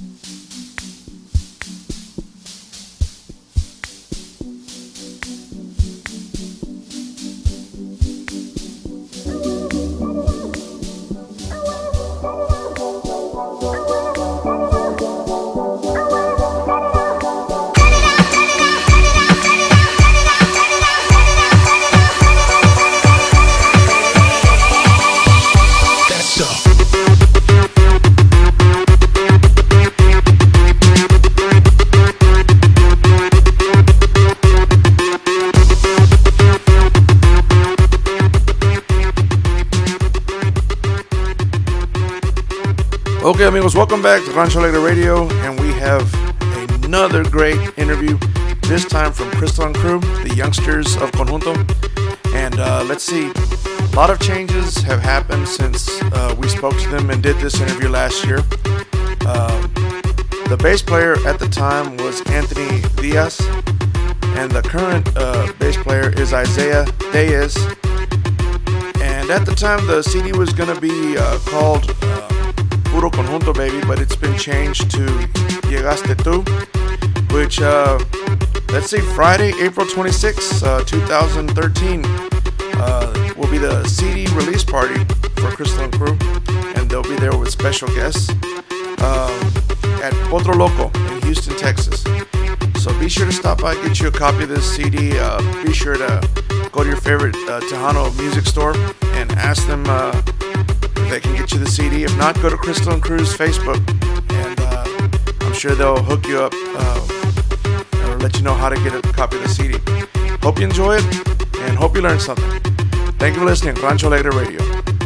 Okay, amigos, welcome back to Rancho Alegre Radio, and we have another great interview, this time from Crystal and Crew, the youngsters of Conjunto. And let's see, a lot of changes have happened since we spoke to them and did this interview last year. The bass player at the time was Anthony Diaz, and the current bass player is Isaiah Diaz. And at the time, the CD was going to be called Puro Conjunto Baby, but it's been changed to Llegaste Tú, which, let's see, Friday, April 26, 2013, will be the CD release party for Crystal and Crew, and they'll be there with special guests at Potro Loco in Houston, Texas. So be sure to stop by, get you a copy of this CD. Be sure to go to your favorite Tejano music store and ask them if they can get you the CD. If not, go to Crystal and Crew's Facebook, and I'm sure they'll hook you up or let you know how to get a copy of the CD. Hope you enjoy it, and hope you learned something. Thank you for listening. Rancho Alegre Radio.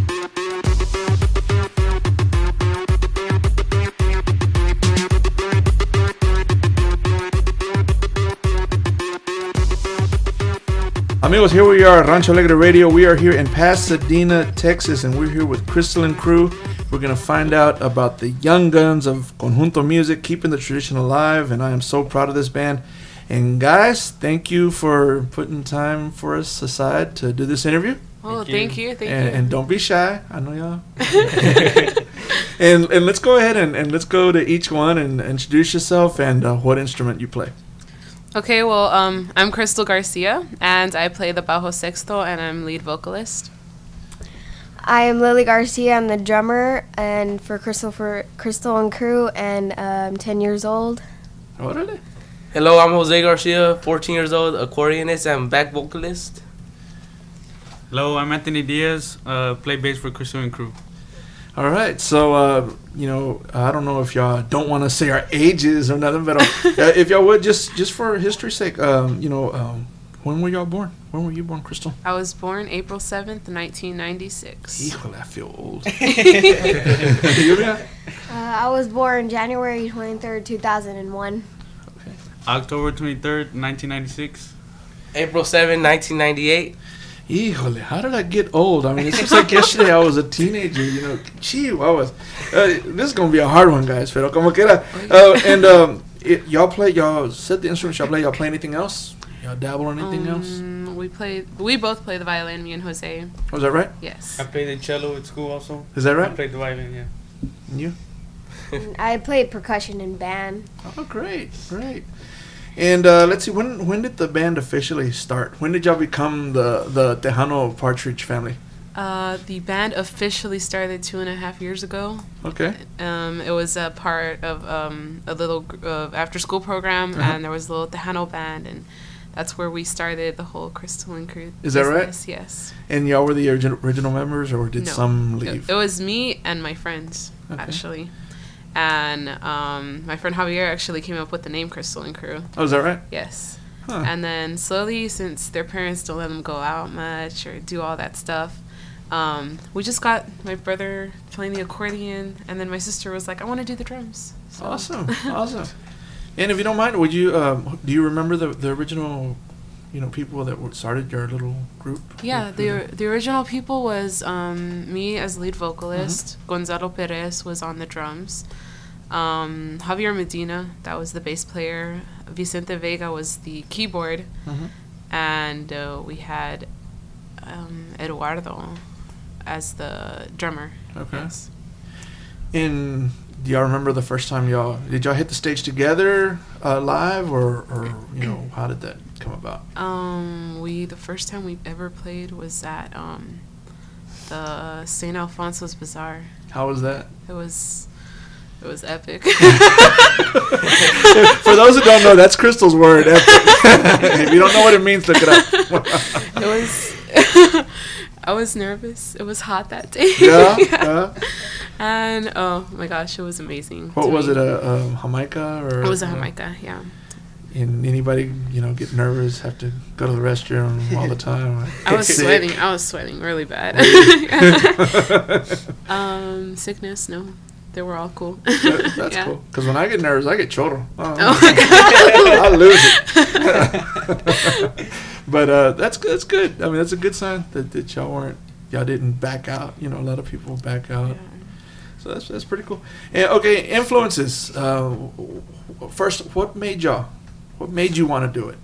Amigos, here we are, Rancho Alegre Radio. We are here in Pasadena, Texas, and we're here with Crystal and Crew. We're going to find out about the young guns of Conjunto music, keeping the tradition alive, and I am so proud of this band. And guys, thank you for putting time for us aside to do this interview. Oh, thank you. And don't be shy. I know y'all. and let's go ahead and let's go to each one and introduce yourself and what instrument you play. Okay, well, I'm Crystal Garcia, and I play the bajo sexto, and I'm lead vocalist. I am Lily Garcia. I'm the drummer, and for Crystal and Crew, and I'm 10 years old. Orale. Hello, I'm Jose Garcia, 14 years old, accordionist and back vocalist. Hello, I'm Anthony Diaz, play bass for Crystal and Crew. All right, so, I don't know if y'all don't want to say our ages or nothing, but if y'all would, just for history's sake, when were y'all born? When were you born, Crystal? I was born April 7th, 1996. Híjole, I feel old. I was born January 23rd, 2001. Okay. October 23rd, 1996. April 7, 1998. Híjole, how did I get old? I mean, it seems like yesterday I was a teenager, Gee, I was. This is going to be a hard one, guys. Pero como quiera. Y'all said the instruments y'all play anything else? Y'all dabble in anything else? We both play the violin, me and Jose. Was that right? Yes. I played the cello at school also. Is that right? I played the violin, yeah. And you? I played percussion in band. Oh, great. And let's see, when did the band officially start? When did y'all become the Tejano Partridge family? The band officially started 2.5 years ago. Okay. It was a part of a little after-school program, and there was a little Tejano band, and that's where we started the whole Crystal and Crew. Is that right? Yes. And y'all were the original members, or did some leave? It was me and my friends, actually. And my friend Javier actually came up with the name Crystal and Crew. Oh, is that right? Yes. Huh. And then slowly, since their parents don't let them go out much or do all that stuff, we just got my brother playing the accordion, and then my sister was like, I want to do the drums. So. Awesome. And if you don't mind, would you do you remember the original, people that started your little group? Yeah, the original people was me as lead vocalist. Gonzalo Perez was on the drums. Javier Medina, that was the bass player. Vicente Vega was the keyboard. And we had Eduardo as the drummer. Okay. Yes. And Do y'all remember the first time did y'all hit the stage together live, or how did that come about? The first time we ever played was at the St. Alfonso's Bazaar. How was that? It was epic. For those who don't know, that's Crystal's word, epic. If you don't know what it means, look it up. It was. I was nervous. It was hot that day. Yeah. And oh my gosh, it was amazing. What was it? A Jamaica or? It was a Jamaica. Yeah. And anybody, get nervous, have to go to the restroom all the time. I was sweating. I was sweating really bad. Sickness, no. They were all cool. That's cool. Because when I get nervous, I get chorro. Oh my God. I lose it. But that's good. That's good. I mean, that's a good sign that y'all didn't back out. A lot of people back out. Yeah. So that's pretty cool. And okay, influences. First, what made you want to do it?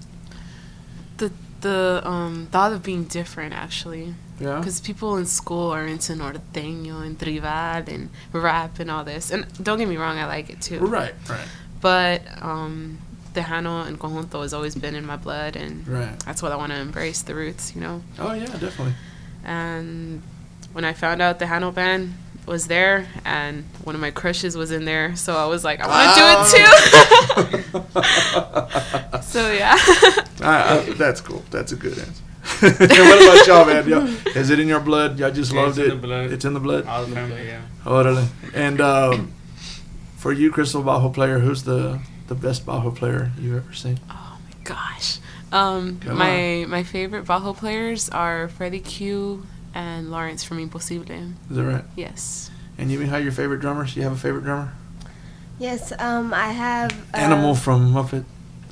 The thought of being different, actually. Yeah. Because people in school are into norteño and tribal and rap and all this. And don't get me wrong, I like it too. Right. But Tejano and Conjunto has always been in my blood, and that's what I want to embrace, the roots, Oh, yeah, definitely. And when I found out Tejano band was there, and one of my crushes was in there, so I was like, I want to do it too. So, yeah. That's cool. That's a good answer. What about y'all, man? Is it in your blood? Y'all just loved it? It's in the blood? All the family, yeah. Orale. And for you, Crystal, Bajo player, who's the best Bajo player you've ever seen? Oh, my gosh. My favorite Bajo players are Freddie Q and Lawrence from Imposible. Is that right? Yes. And you mean how your favorite drummers? You have a favorite drummer? Yes, I have... Animal from Muppet.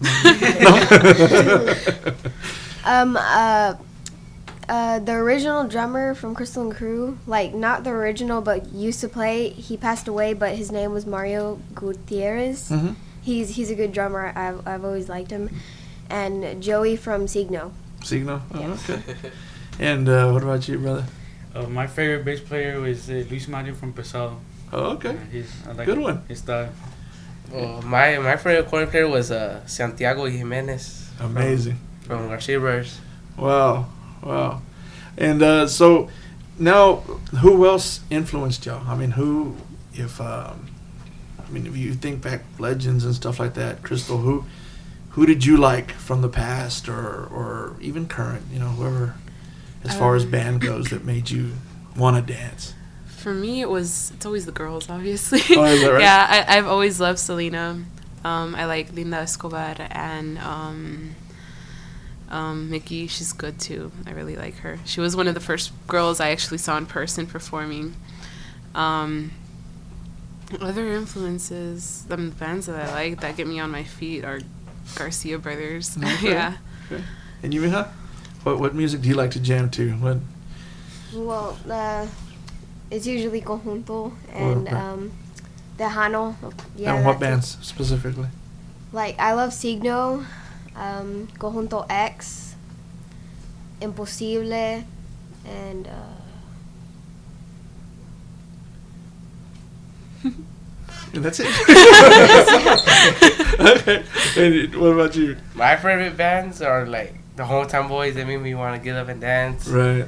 The original drummer from Crystal and Crew, like not the original, but used to play. He passed away, but his name was Mario Gutierrez. Mm-hmm. He's a good drummer. I've always liked him. And Joey from Signo. Signo. Oh, Yeah. okay. And what about you, brother? My favorite bass player was Luis Mario from Pesado. Oh, okay. I like Good one. his style. Oh, my favorite accordion player was Santiago Jimenez. Amazing. From Garcia Brothers. Wow. And so now, who else influenced y'all? I mean, if you think back legends and stuff like that, Crystal, who did you like from the past or even current, whoever, as far as band goes, that made you want to dance? For me, it's always the girls, obviously. Oh, is that right? Yeah, I've always loved Selena. I like Linda Escobar and Mickey. She's good too. I really like her. She was one of the first girls I actually saw in person performing. Other influences, the bands that I like that get me on my feet are Garcia Brothers. Okay. Yeah. Okay. And you, Mija? What music do you like to jam to? Well, it's usually Conjunto and Tejano. Yeah, and what that's it. bands specifically? Like, I love Signo, Conjunto X, Imposible, and And that's it. Okay. And what about you? My favorite bands are like the Hometown Boys. They make me want to get up and dance. Right.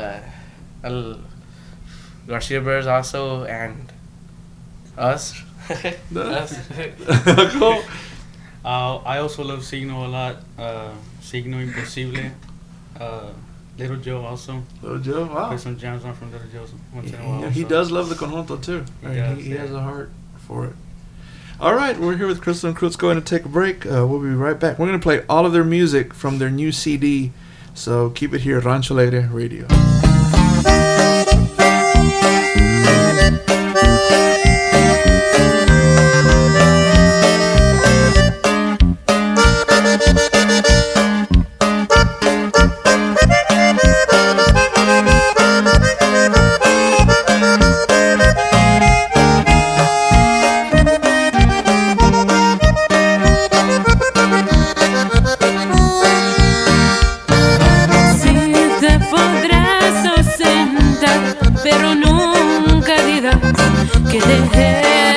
Garcia Brothers also, and us. Us. Cool. I also love Signo a lot. Signo Imposible. Little Joe also. Little Joe, wow. Play some jams on from Little Joe once in a while. Yeah, he so. does love the conjunto too. He does, has a heart for it. All right, we're here with Crystal and Crew. Let's go ahead and take a break. We'll be right back. We're going to play all of their music from their new CD. So keep it here, Rancho Alegre Radio. Pero nunca dirás que dejé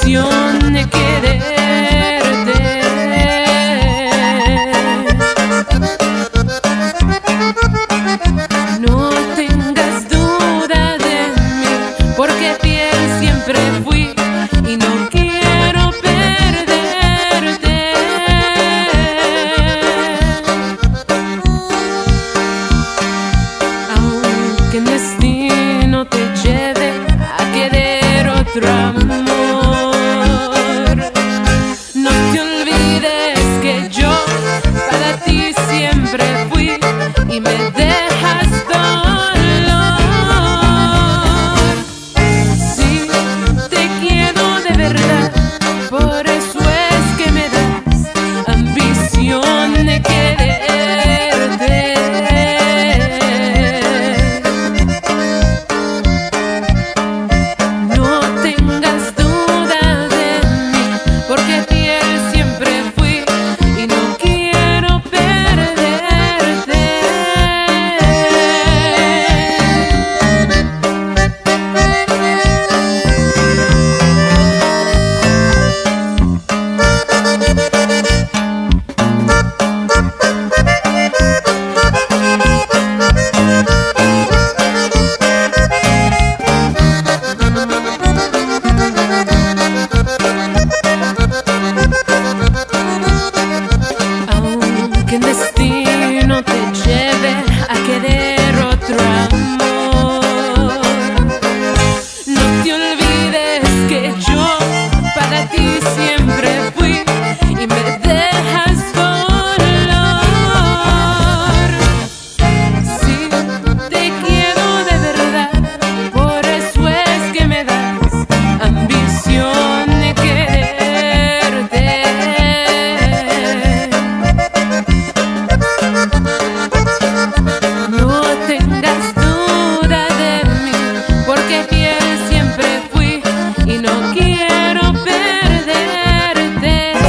ambición de quererte. No tengas duda de mí, porque fiel siempre fui y no quiero perderte. Aunque el destino te lleve a querer otro amor, no te olvides que yo para ti siempre fui y me dejas dolor. Sí, te quiero de verdad, por eso es que me das ambición de quererte. No tengas duda de mí, porque fiel siempre fui y no quiero perderte. Aunque el destino te lleve a querer otro amor, no te olvides que yo para ti siempre fui y me dejas dolor. Sí, te quiero de verdad, por eso es que me das ambición de quererte. No tengas duda de mí, porque fiel siempre fui y no quiero perderte.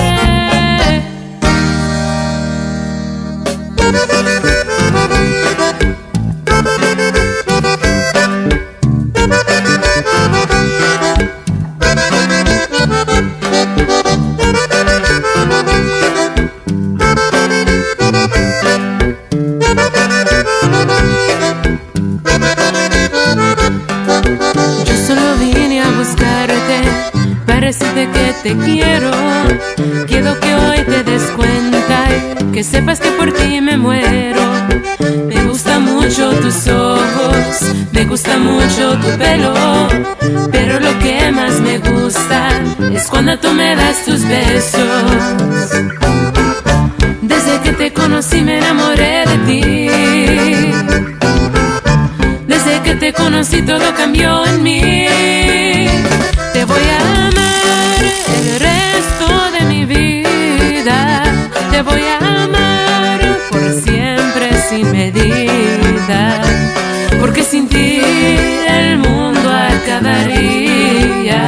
Yo solo vine a buscarte para decirte que te quiero. Quiero que hoy te des cuenta y que sepas que por ti me muero. Me gustan mucho tus ojos, me gusta mucho tu pelo, pero lo que más me gusta es cuando tú me das tus besos. Desde que te conocí me enamoré de ti. Desde que te conocí todo cambió en mí. Te voy a amar el resto de mi vida. Te voy a amar por siempre sin medida. Porque sin ti el mundo acabaría.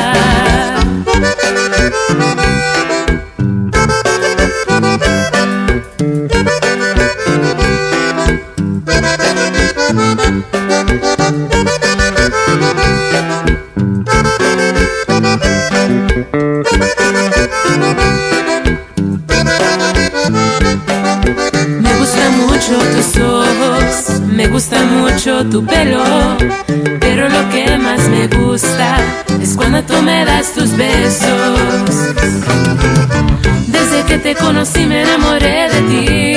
Me gustan mucho tus ojos, me gusta mucho tu pelo, pero lo que más me gusta es cuando tú me das tus besos. Desde que te conocí me enamoré de ti.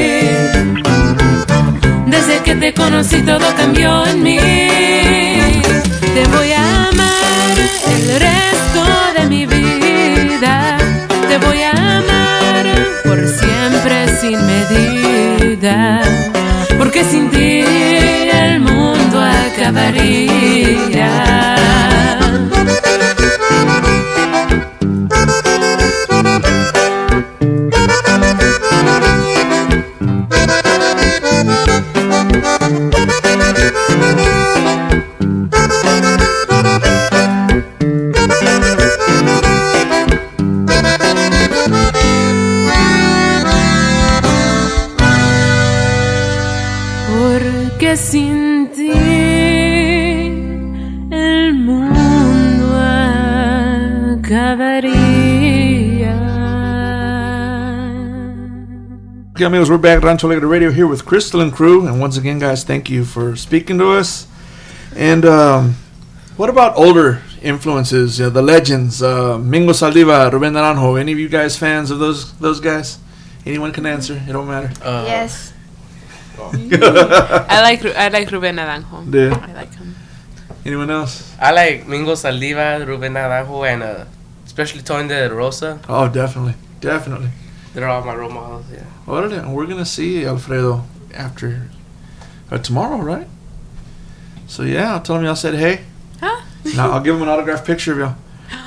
Desde que te conocí todo cambió en mí. Te voy a amar el resto de mi vida. Te voy a amar por siempre sin medida. Porque sin ti el mundo acabaría. cada día. Okay, amigos, we're back at Rancho Alegre Radio here with Crystal and crew. And once again, guys, thank you for speaking to us. And what about older influences, the legends, Mingo Saldivar, Ruben Naranjo? Any of you guys fans of those guys? Anyone can answer. It don't matter. Yes. I like Ruben Naranjo. Yeah. I like him. Anyone else? I like Mingo Saldiva, Ruben Naranjo, and especially Tony De La Rosa. Oh, definitely. They're all my role models, yeah. Órale, and we're going to see Alfredo after tomorrow, right? So, yeah, I'll tell him y'all said hey. Huh? Now, I'll give him an autographed picture of y'all.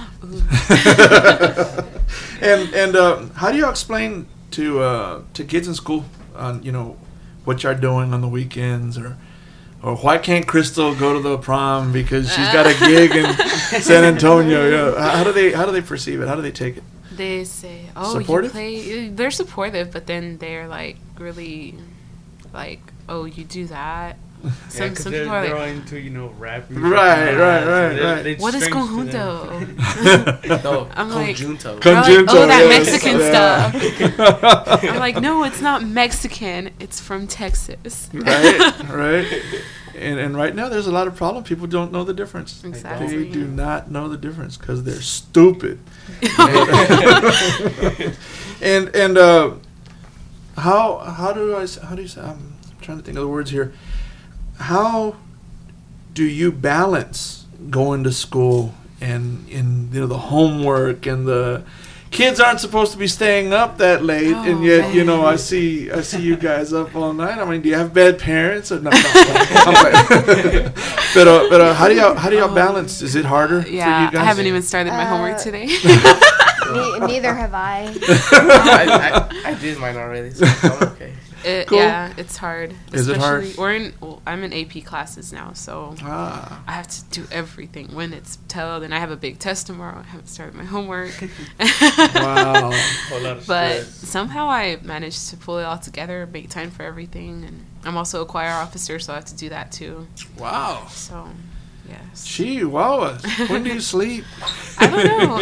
And how do y'all explain to kids in school, what y'all doing on the weekends, or why can't Crystal go to the prom because she's got a gig in San Antonio? Yeah. How do they perceive it? How do they take it? They say, "Oh, supportive? you play." They're supportive, but then they're like really, like, "Oh, you do that." Some people are they're all like, into rap. Right. "What is conjunto?" No, I'm like, conjunto. they're like, Conjunto, "Oh, that yes. Mexican Yeah. stuff." I'm like, "No, it's not Mexican. It's from Texas." Right. And right now, there's a lot of problem. People don't know the difference. Exactly. They do not know the difference because they're stupid. and how do you say? I'm trying to think of the words here. How do you balance going to school and the homework, and the kids aren't supposed to be staying up that late, and yet man. I see you guys up all night. I mean, do you have bad parents? Or no, but how do y'all balance? Is it harder for you Yeah, guys? I haven't even started my homework today. Neither have I. I did mine already, so I'm okay. Cool. Yeah, it's hard. Is it hard? I'm in AP classes now, so Ah. I have to do everything when it's telled, and I have a big test tomorrow. I haven't started my homework. Wow. Whole lot of But stress. somehow I managed to pull it all together, make time for everything, and I'm also a choir officer, so I have to do that too. Wow. So, yes. Gee, wow. When do you sleep? I don't know.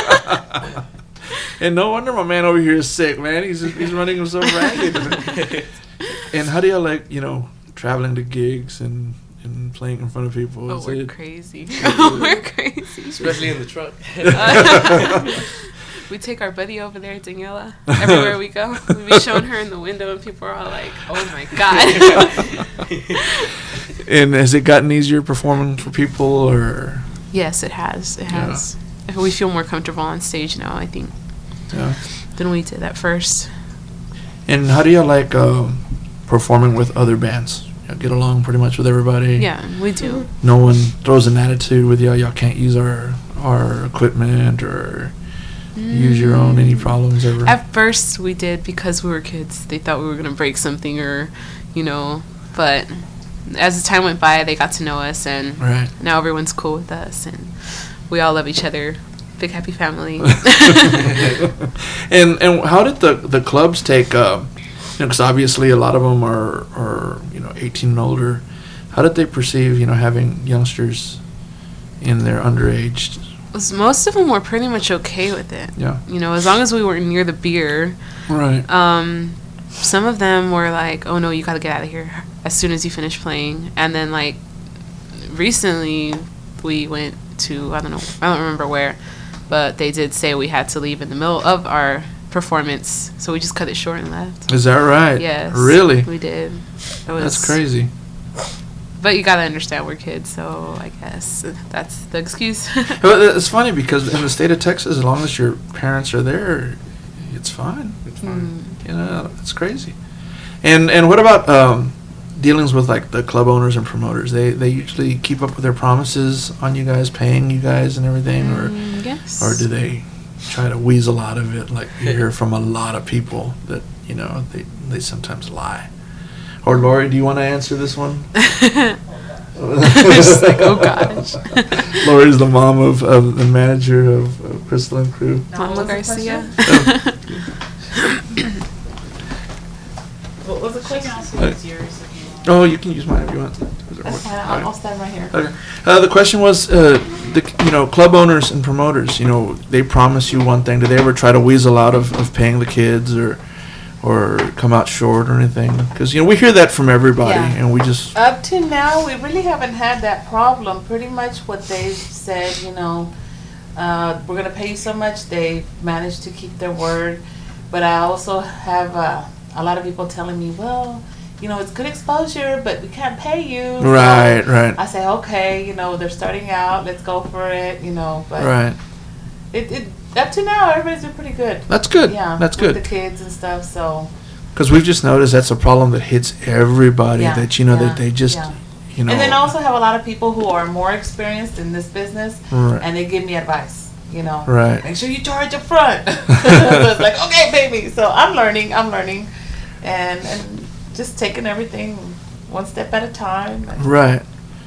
And no wonder my man over here is sick, man. He's running himself ragged. And how do y'all like, traveling to gigs and playing in front of people? Oh, Is we're it- crazy. We're crazy. Especially in the truck. We take our buddy over there, Daniela, everywhere we go. We be showing her in the window, and people are all like, "Oh my god!" And has it gotten easier performing for people, or? Yes, it has. It has. We feel more comfortable on stage now, I think, Yeah. than we did at first. And how do y'all like performing with other bands? Y'all get along pretty much with everybody? Yeah, we do. No one throws an attitude with y'all. Y'all can't use our equipment or use your own. Any problems ever? At first, we did because we were kids. They thought we were gonna break something, or, But as the time went by, they got to know us, and Right. now everyone's cool with us, and we all love each other. Big happy family. And how did the clubs take? Because obviously a lot of them are 18 and older. How did they perceive having youngsters in their underage? Most of them were pretty much okay with it. Yeah. As long as we weren't near the beer. Right. Some of them were like, "Oh no, you gotta get out of here as soon as you finish playing." And then recently we went to I don't remember where, but they did say we had to leave in the middle of our performance, so we just cut it short and left. Is that right? Yes. Really? We did. That's crazy. But you gotta understand we're kids, so I guess that's the excuse. But it's funny because in the state of Texas, as long as your parents are there, it's fine. It's fine. It's crazy. And what about dealings with the club owners and promoters? They usually keep up with their promises on you guys, paying you guys and everything, Yes. or do they try to weasel out of it? Like you hear from a lot of people that they sometimes lie. Or Lori, do you want to answer this one? Just like, oh gosh. Lori's the mom of the manager of Crystal and crew. Mama Garcia. What was the question? I'll see if it's yours. If you want. Oh, you can use mine if you want. That's fine. I'll stand right here. Okay. The question was, the club owners and promoters, they promise you one thing. Do they ever try to weasel out of paying the kids or come out short or anything? Because we hear that from everybody, Yeah. and we just Up to now, we really haven't had that problem. Pretty much what they've said, we're going to pay you so much. They've managed to keep their word. But I also have a lot of people telling me, well, it's good exposure, but we can't pay you. So right. I say, okay, they're starting out. Let's go for it, But Right. it up to now, everybody's been pretty good. That's good. Yeah, That's with good. the kids and stuff. So Because we've just noticed that's a problem that hits everybody. Yeah, That yeah, that they just yeah. you know. And then also have a lot of people who are more experienced in this business, Right. and they give me advice. Right. Make sure you charge up front. So it's like, okay, baby. So I'm learning, and just taking everything one step at a time. And Right.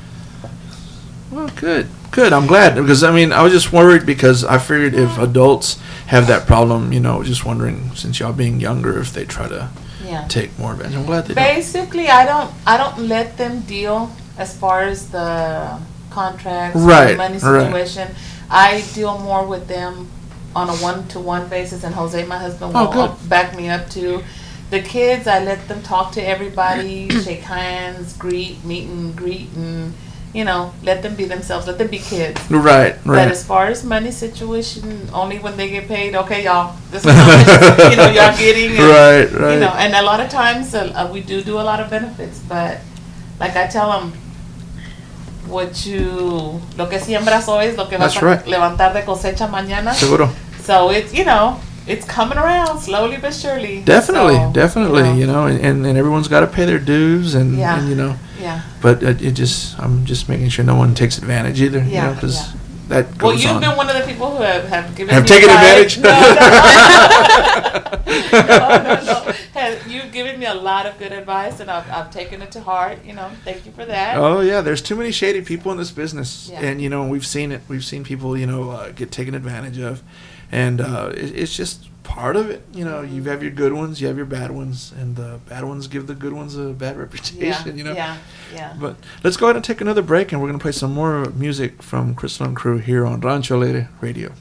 Well, good. I'm glad because I was just worried because I figured if adults have that problem, just wondering since y'all being younger if they try to yeah. take more advantage. I'm glad they don't. Basically, I don't let them deal as far as the contracts, Right, the money right. situation. I deal more with them on a one-to-one basis, and Jose, my husband, Oh, will good. back me up too. The kids, I let them talk to everybody, shake hands, meet and greet, and let them be themselves, let them be kids. Right. But as far as money situation, only when they get paid. Okay, y'all, this is how much y'all getting. And, Right. And a lot of times we do a lot of benefits, but like I tell them, lo que siembras hoy es lo que vas That's a right. levantar de cosecha mañana. Seguro. So it's it's coming around slowly but surely. Definitely. So, And everyone's got to pay their dues and Yeah. Yeah. But I'm just making sure no one takes advantage either. Yeah, Because yeah. that Well, goes you've on. been one of the people who have given Have me taken advice. advantage? No. You've given me a lot of good advice, and I've taken it to heart. Thank you for that. Oh yeah, there's too many shady people in this business, Yeah. and we've seen it. We've seen people get taken advantage of, and it's just part of it. You have your good ones, you have your bad ones, and the bad ones give the good ones a bad reputation. Yeah. But let's go ahead and take another break, and we're gonna play some more music from Crystal and Crew here on Rancho Alegre Radio.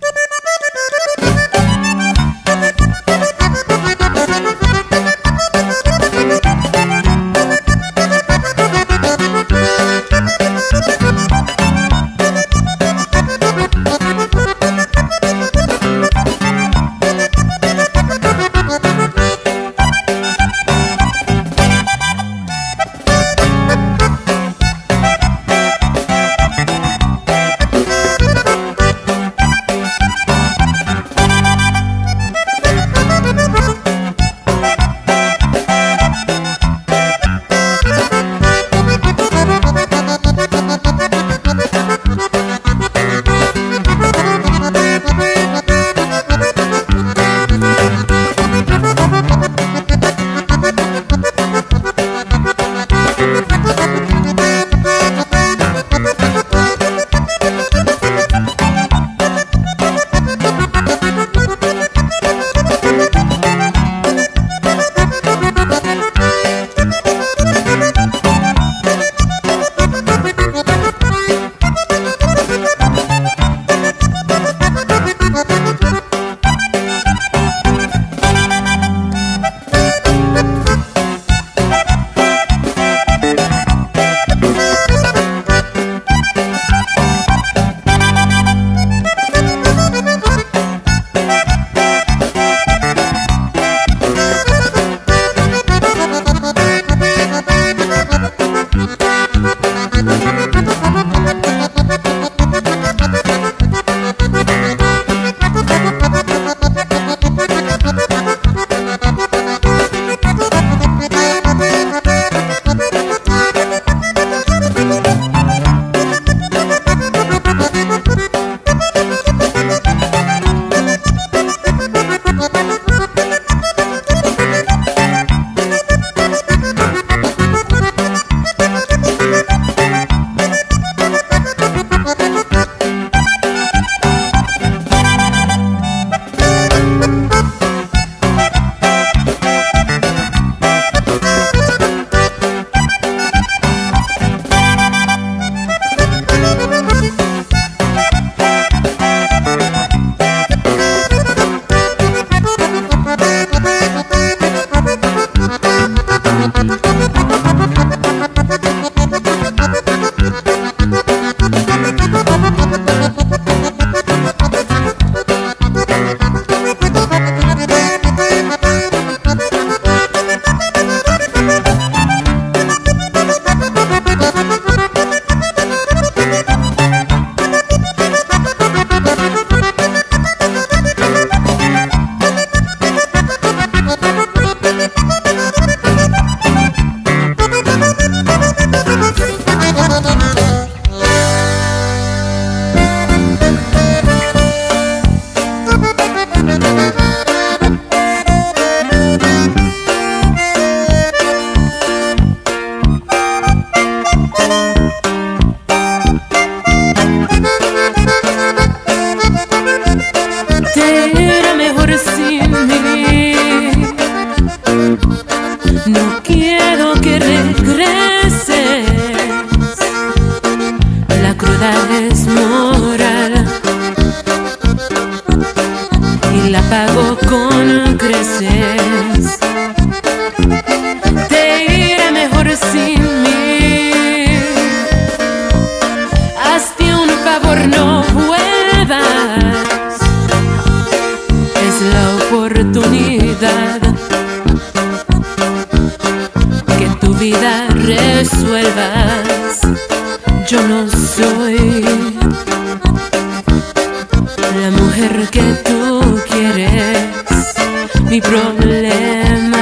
La mujer que tú quieres, mi problema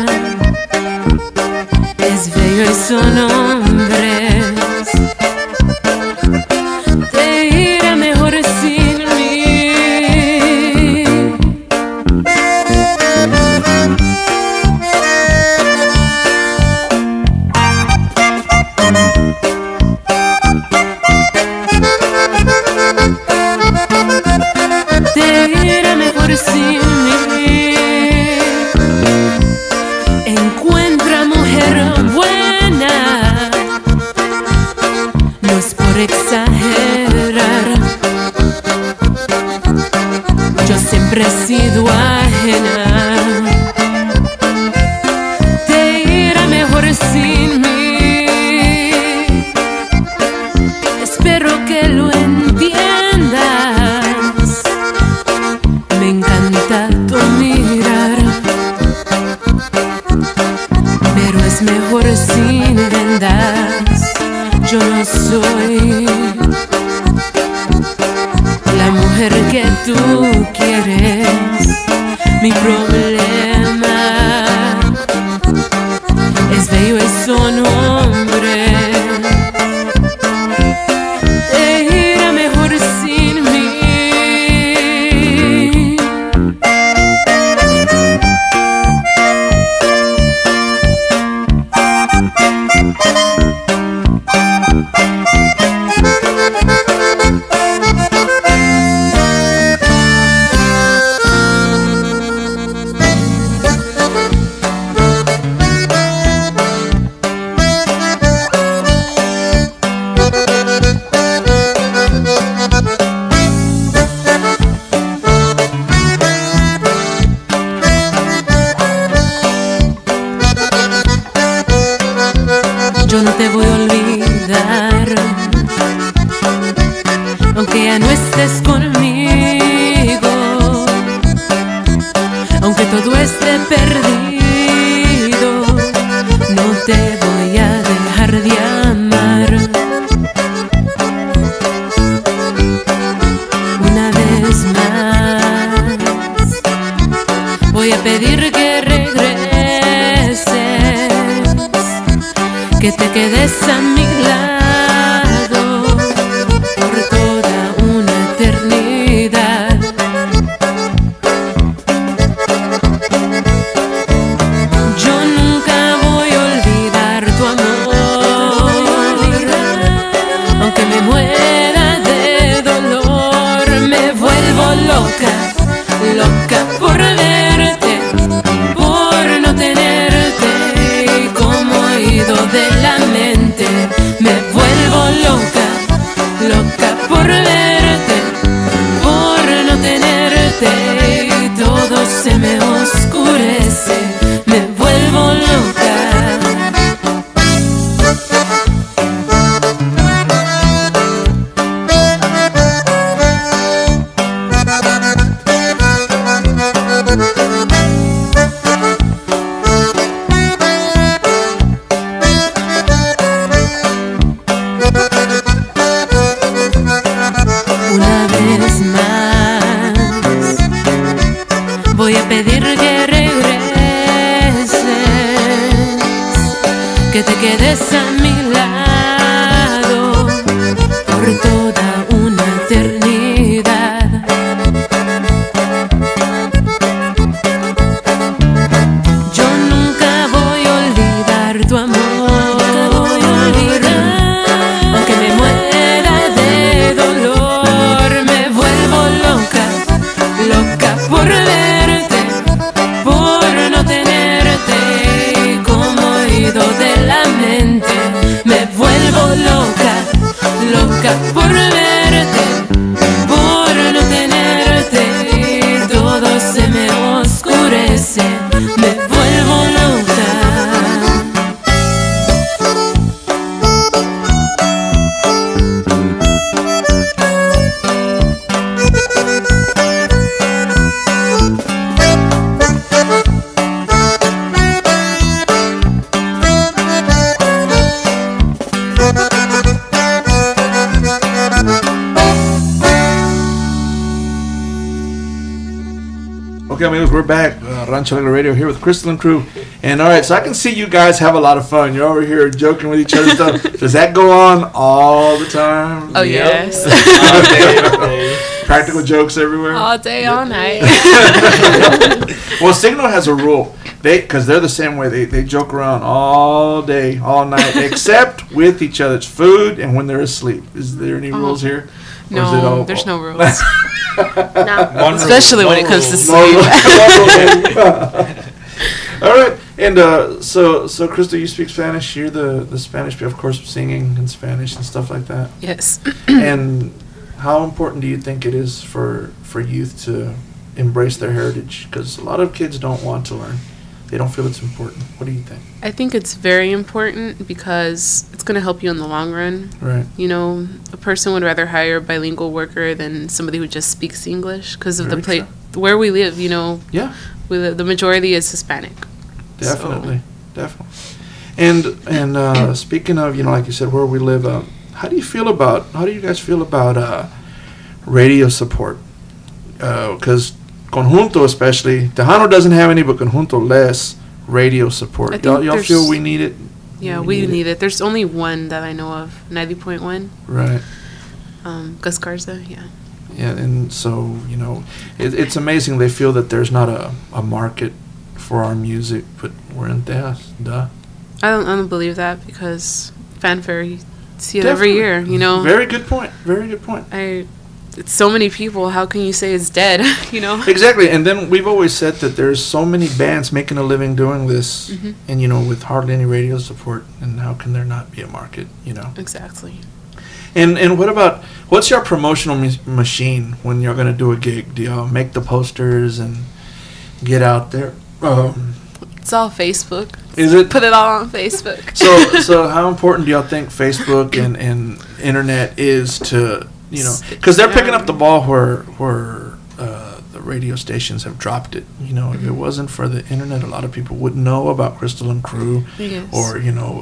es bello y son hombres. Te irá mejor sin mí. Te irá mejor sin mí. Encuentra mujer buena, no es por exagerar. Yo siempre he sido ajena. Te irá mejor sin mí. Espero que lo entiendas. Me encanta tu mirar, pero es mejor sin vendas. Yo no soy la mujer que tú quieres. Mi problema es bello y son hombres. Te irá mejor sin mí. Yo no te voy a olvidar, aunque ya no estés conmigo, aunque todo esté perdido, no te voy a dejar de amar. Una vez más, voy a pedir que regreses, que te quedes a mi lado por toda una eternidad. Yo nunca voy a olvidar tu amor, aunque me muera de dolor. Me vuelvo loca, loca por verte, por no tenerte, y como oído de la mente. Me vuelvo loca, loca por verte, por no tenerte, y todo se me oscurece. Me vuelvo loca. Una vez más, voy a pedir que regreses, que te quedes a mi lado por toda una eternidad. Yo nunca voy a olvidar tu amor, aunque me muera de dolor. Me vuelvo loca, loca por verte, por no tenerte, y como oído de la mente. Me vuelvo Okay, amigos, we're back. Rancho Alegre Radio here with Crystal and crew. And all right, so I can see you guys have a lot of fun. You're over here joking with each other stuff. Does that go on all the time? Oh, yes. Practical jokes everywhere? All day, all night. Well, Signal has a rule. Because they're the same way. They joke around all day, all night, except with each other's food and when they're asleep. Is there any rules here? Or is it No, there's no rules. No. Especially when it comes to sleep. All right. And so Crystal, you speak Spanish. You're the Spanish, of course, singing in Spanish and stuff like that. Yes. And how important do you think it is for youth to embrace their heritage? Because a lot of kids don't want to learn. They don't feel it's important. What do you think? I think it's very important because it's going to help you in the long run. Right. You know, a person would rather hire a bilingual worker than somebody who just speaks English because of Very the place where we live. You know, Yeah. the majority is Hispanic. Definitely. And speaking of, like you said, where we live, how do you guys feel about radio support? Because Conjunto especially, Tejano doesn't have any, but Conjunto less radio support. I think Y'all there's- feel we need it? Yeah, we need it. There's only one that I know of, 90.1. Right. Gus Garza, yeah. Yeah, and so, it's amazing they feel that there's not a market for our music, but we're in Tejas, duh. I don't believe that because fanfare, you see it every year, you know. Very good point. It's so many people. How can you say it's dead? You know. Exactly, and then we've always said that there's so many bands making a living doing this, Mhm. and with hardly any radio support, and how can there not be a market? Exactly. And what's your promotional machine when you're gonna do a gig? Do y'all make the posters and get out there? It's all Facebook. Is it? Put it all on Facebook. So how important do y'all think Facebook and internet is to because they're picking up the ball where the radio stations have dropped it. If it wasn't for the internet, a lot of people wouldn't know about Crystal and Crew Yes. or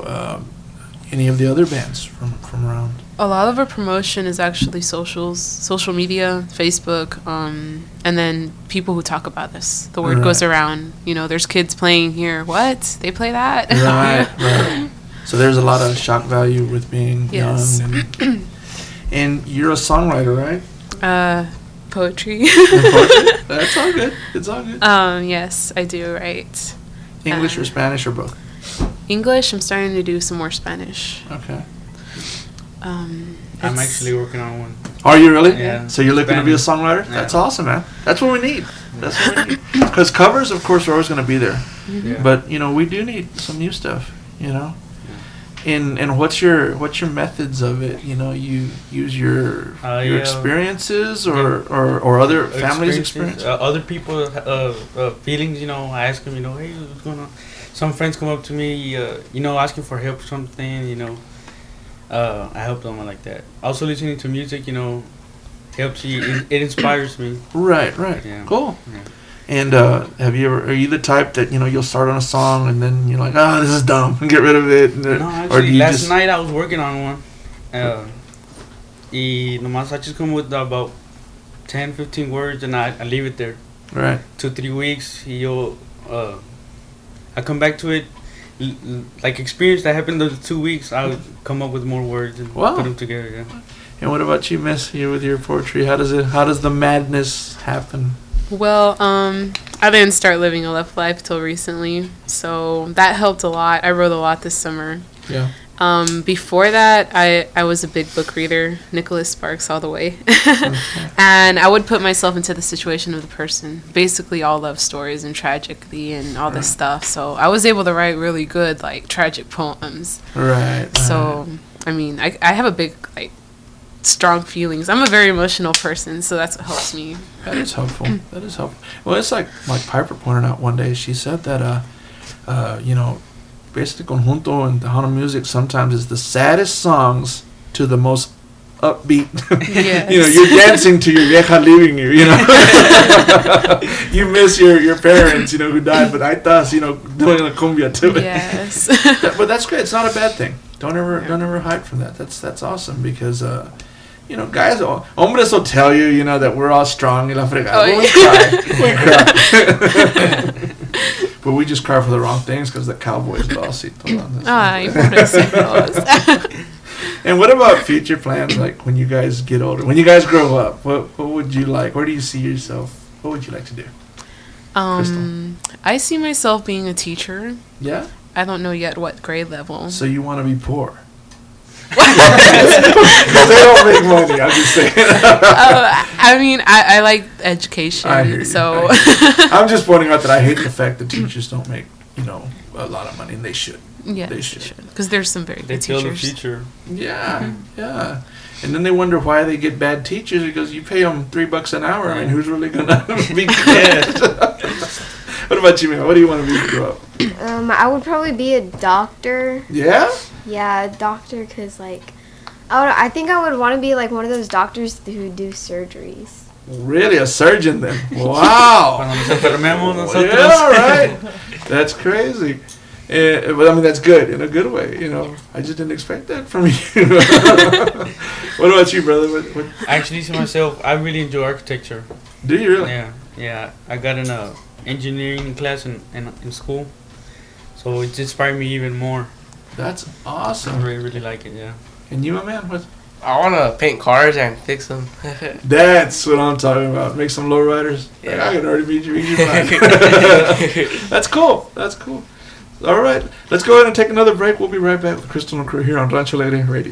any of the other bands from around. A lot of our promotion is actually social media, Facebook, and then people who talk about this. The word goes around. There's kids playing here. What? They play that? Right. So there's a lot of shock value with being Yes. young. And you're a songwriter, right? Poetry. That's all good. It's all good. Yes, I do write. English or Spanish or both? English. I'm starting to do some more Spanish. Okay. I'm It's- actually working on one. Are you really? Yeah. So you're looking to be a Spanish. songwriter? Yeah. That's awesome, man. That's what we need. Because covers, of course, are always going to be there. Yeah. But we do need some new stuff. And what's your methods of it? You use your experiences or other families' experience. Other people feelings. I ask them. Hey, what's going on? Some friends come up to me. Asking for help or something. I help them like that. Also, listening to music. Helps you. It inspires me. Right. Yeah. Cool. Yeah. And are you the type that you'll start on a song and then you're like, this is dumb, and get rid of it? No, actually, last night I was working on one. Y nomás I just come with about 10, 15 words and I leave it there. Right. 2-3 weeks. I come back to it. Like experience that happened those 2 weeks, I would come up with more words and Wow. put them together. Yeah. And what about you, Miss? You with your poetry? How does the madness happen? Well, I didn't start living a left life till recently, so that helped a lot. I wrote a lot this summer. Yeah. Before that, I was a big book reader, Nicholas Sparks all the way. And I would put myself into the situation of the person. Basically all love stories and tragedy and all this stuff. So I was able to write really good, tragic poems. Right. So, I mean, I have a big, strong feelings. I'm a very emotional person, so that's what helps me. That is helpful. Well, it's like Piper pointed out one day. She said that, basically Conjunto and Tejano music sometimes is the saddest songs to the most upbeat. Yes. You're dancing to your vieja leaving you. You miss your parents, who died, but I thought, doing a cumbia to it. Yes. But that's great. It's not a bad thing. Don't ever hide from that. That's awesome because you know, guys, hombres will tell you, you know, that we're all strong. Y la fregada. Oh, But we cry. We cry. But we just cry for the wrong things because the Cowboys lost. Ay, pobrecitos. And what about future plans, like when you guys get older? When you guys grow up, what would you like? Where do you see yourself? What would you like to do? I see myself being a teacher. Yeah? I don't know yet what grade level. So you want to be poor? Because they don't make money, I'm just saying. I mean, I like education. I hear you. So I'm just pointing out that I hate the fact that teachers don't make, you know, a lot of money, and they should. yeah, They should. because there's some very They good tell the teachers. future. Yeah, yeah. And then they wonder why they get bad teachers because you pay them $3 an hour. I mean, who's really gonna be good? What about you, man? What do you want to be when you grow up? I would probably be a doctor. Yeah? Yeah, a doctor, because, like, I think I would want to be, like, one of those doctors who do surgeries. Really, a surgeon then? Wow. Cuando nos enfermemos nosotros. Yeah, right. That's crazy. But I mean, that's good in a good way. You know, I just didn't expect that from you. What about you, brother? What I actually see myself, I really enjoy architecture. do you really? Yeah. I got in a engineering class in school. So it inspired me even more. That's I awesome. really, really like it, yeah. And you, my man? What? I want to paint cars and fix them. That's what I'm talking about. Make some lowriders. Yeah. Like, I can already beat you. That's cool. That's cool. All right. Let's go ahead and take another break. We'll be right back with Crystal and Crew here on Rancho Alegre Radio.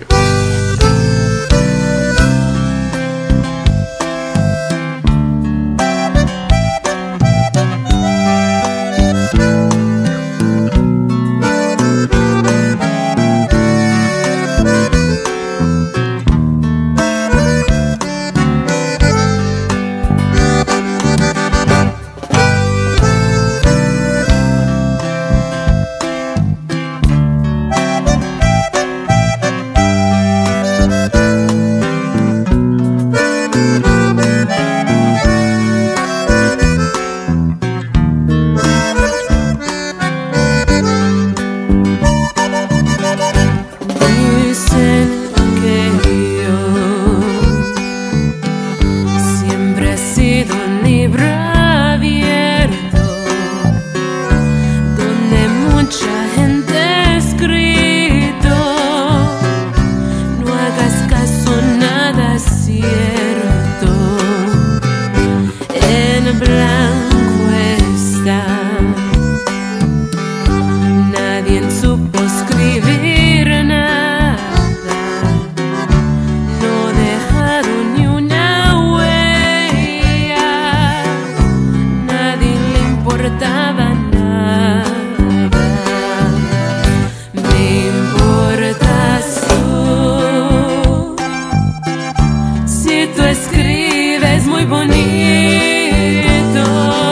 Dicen que yo siempre he sido un libro abierto donde mucha gente ha escrito. No hagas caso, nada es cierto. En blanco está. Nadie supo escribir nada, no dejaron ni una huella, nadie le importaba nada. Me importas tú, si tú escribes muy bonito.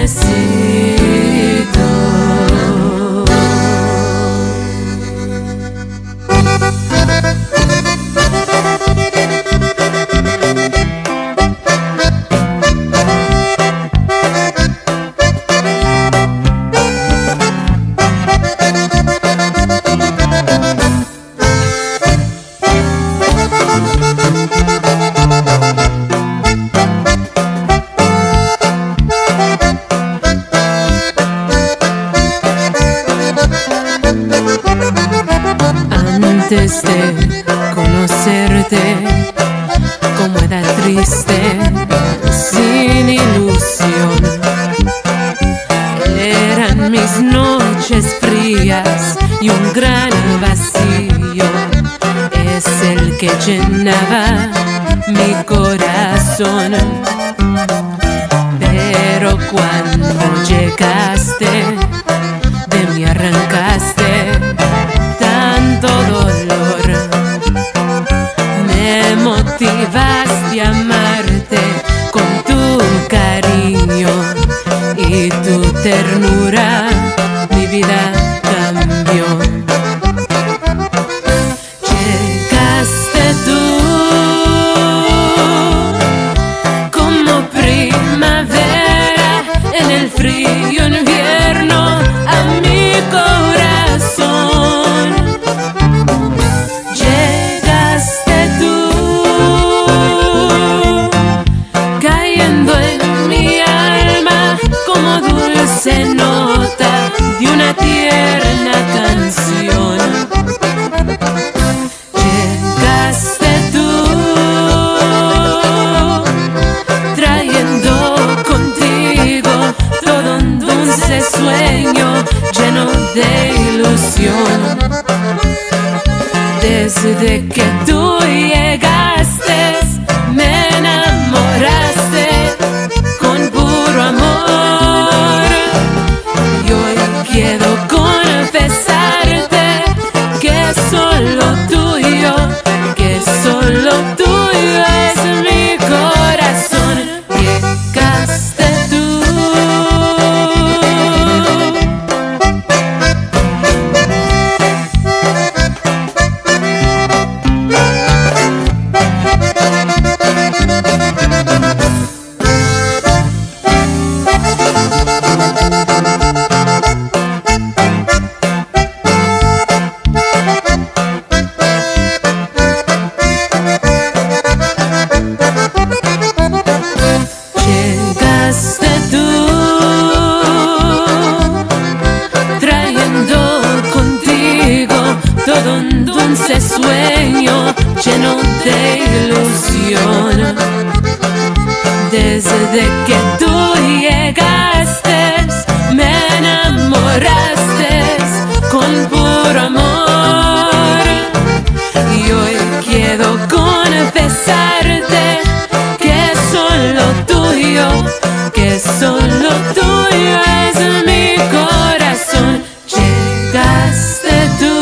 Antes de conocerte, como era triste, sin ilusión. Eran mis noches frías y un gran vacío es el que llenaba mi corazón. Pero cuando llegaste, de mí arrancaste tanto dolor. Me motivaste a amarte con tu cariño y tu ternura, mi vida cambió. Llegaste tú como primavera en el frío invierno a mi corazón. Llegaste tú cayendo en mi alma como dulce nota de una tierna canción. Llegaste tú trayendo contigo todo un dulce sueño lleno de ilusión. Desde que tú llegaste me enamoraste con puro amor. Y hoy quiero confesarte que solo tuyo es mi corazón. Llegaste tú. Llegaste tú trayendo contigo todo un dulce sueño lleno de ilusión. Desde que tú llegaste me enamoraste con puro amor. Y hoy quiero confesarte que solo tuyo es mi corazón. Llegaste tú.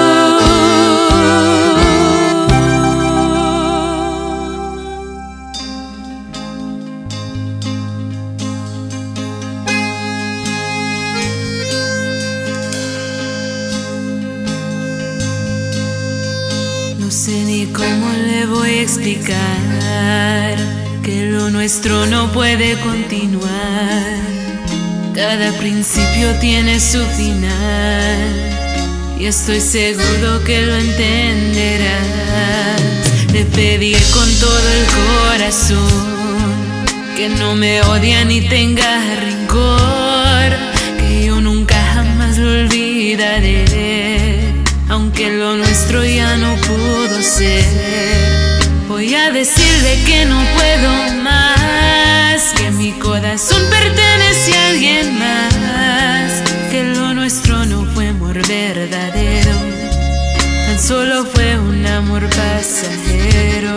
No sé ni cómo le voy a explicar que lo nuestro no puede continuar. Cada principio tiene su final y estoy seguro que lo entenderás. Le pedí con todo el corazón que no me odie ni tenga rencor, que yo nunca jamás lo olvidaré, aunque lo nuestro ya no pudo ser. Voy a decirle que no puedo más, que mi corazón pertenece a alguien más, que lo nuestro no fue amor verdadero, tan solo fue un amor pasajero.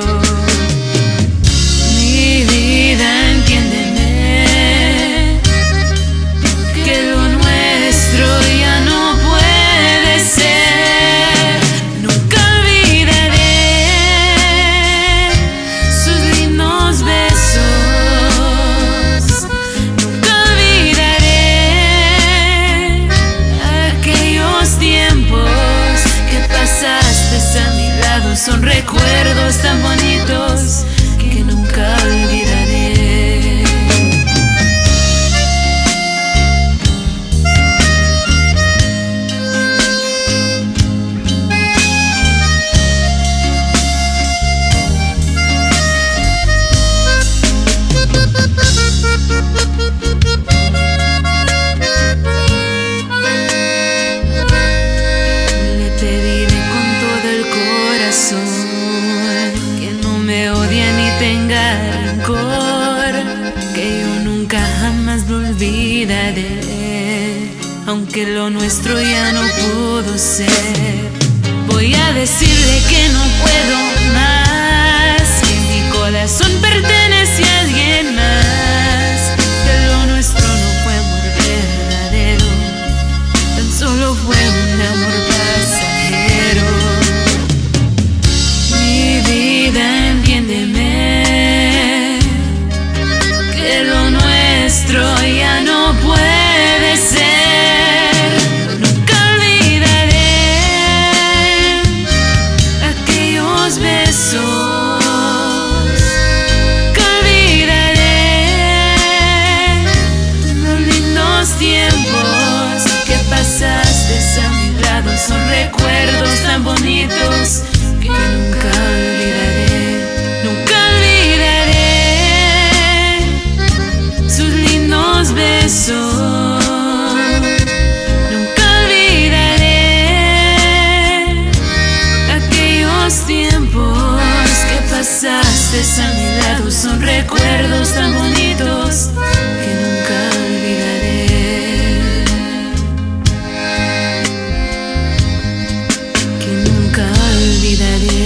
Mi vida, entiéndeme, que lo nuestro ya no puede ser. Nunca olvidaré sus lindos besos olvidaré, aunque lo nuestro ya no pudo ser. Voy a decirle que no puedo más, que mi corazón pertenece a alguien más, que lo nuestro no fue amor verdadero, tan solo fue un amor pasajero. Mi vida, entiéndeme, que lo nuestro ya no puede ser. Nunca olvidaré aquellos besos, nunca olvidaré los lindos tiempos que pasaste a mi lado. Son recuerdos tan bonitos que nunca olvidaré. Nunca olvidaré sus lindos besos. Nunca olvidaré aquellos tiempos que pasaste a mi lado. Son recuerdos tan bonitos que nunca olvidaré. Que nunca olvidaré.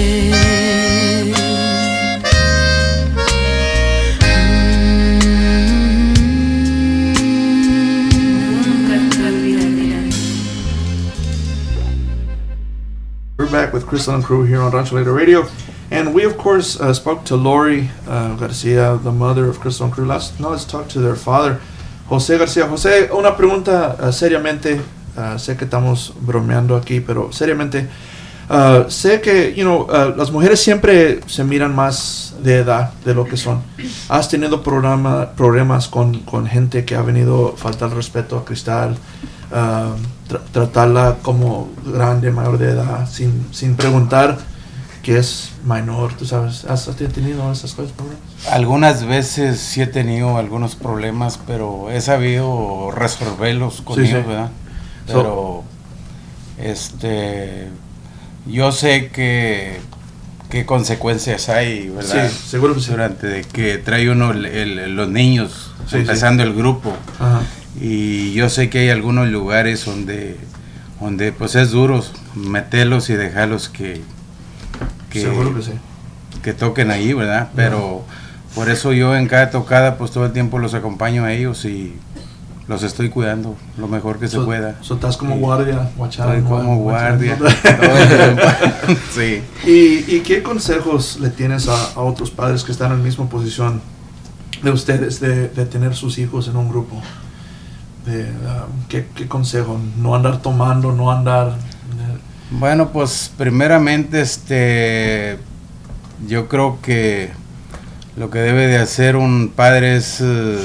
We're back with Crystal and Crew here on Rancho Later Radio. And we, of course, spoke to Lori Garcia, the mother of Crystal and Crew. Now let's talk to their father, José Garcia. José, una pregunta seriamente. Sé que estamos bromeando aquí, pero seriamente. Sé que, las mujeres siempre se miran más de edad de lo que son. ¿Has tenido problemas con gente que ha venido a faltar el respeto a Cristal? Tratarla como grande, mayor de edad, sin preguntar que es menor, tú sabes. ¿Has tenido esas cosas, problemas? Algunas veces sí he tenido algunos problemas, pero he sabido resolverlos con ellos, ¿verdad? Pero yo sé qué consecuencias hay, ¿verdad? Sí, seguro que sí. Durante de que trae uno los niños, empezando el grupo. Ajá. Y yo sé que hay algunos lugares donde pues es duro meterlos y dejarlos que seguro que sí. Que toquen ahí, ¿verdad? Pero por eso yo en cada tocada pues todo el tiempo los acompaño a ellos y los estoy cuidando lo mejor que se pueda. Estás como guardia, Estoy como guardia. Sí. ¿Y qué consejos le tienes a otros padres que están en la misma posición de ustedes de tener sus hijos en un grupo? ¿Qué consejo? No andar tomando, no andar... Bueno, pues primeramente yo creo que lo que debe de hacer un padre es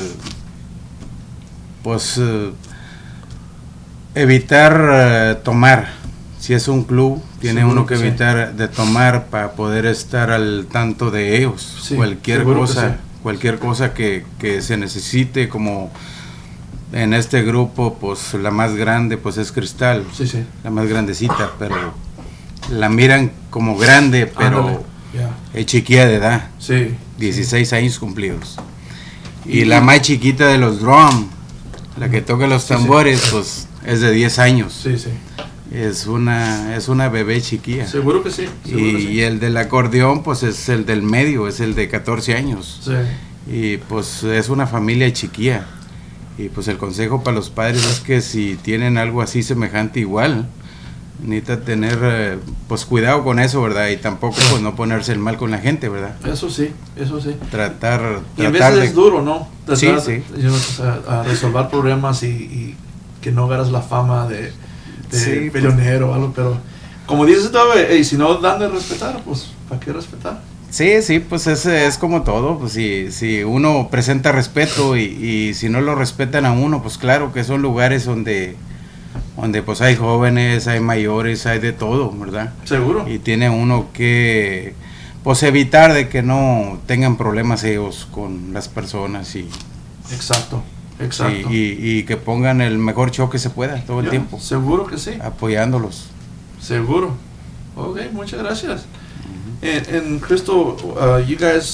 evitar tomar. Si es un club, tiene uno que evitar de tomar para poder estar al tanto de ellos. Sí, cualquier cosa que se necesite, como en este grupo, pues la más grande pues es Cristal, la más grandecita, pero la miran como grande, pero es chiquilla de edad, 16 años cumplidos. Y la más chiquita de los drum, la que toca los tambores, pues es de 10 años. Es una bebé chiquilla. Seguro que sí. Y el del acordeón, pues es el del medio, es el de 14 años. Sí. Y pues es una familia chiquilla. Y pues el consejo para los padres es que si tienen algo así semejante igual, necesita tener pues cuidado con eso, ¿verdad? Y tampoco pues no ponerse el mal con la gente, ¿verdad? Eso sí. Tratar y a veces es duro, ¿no? Sí. A resolver problemas y que no agarras la fama de peleonero o algo, pero como dices tú, si no dan de respetar, pues ¿para qué respetar? Sí, pues es como todo, pues si uno presenta respeto y si no lo respetan a uno, pues claro que son lugares donde pues hay jóvenes, hay mayores, hay de todo, ¿verdad? Seguro. Y tiene uno que pues evitar de que no tengan problemas ellos con las personas y... Exacto. Y que pongan el mejor show que se pueda todo el tiempo. Seguro que sí. Apoyándolos. Seguro. Ok, muchas gracias. And Crystal, you guys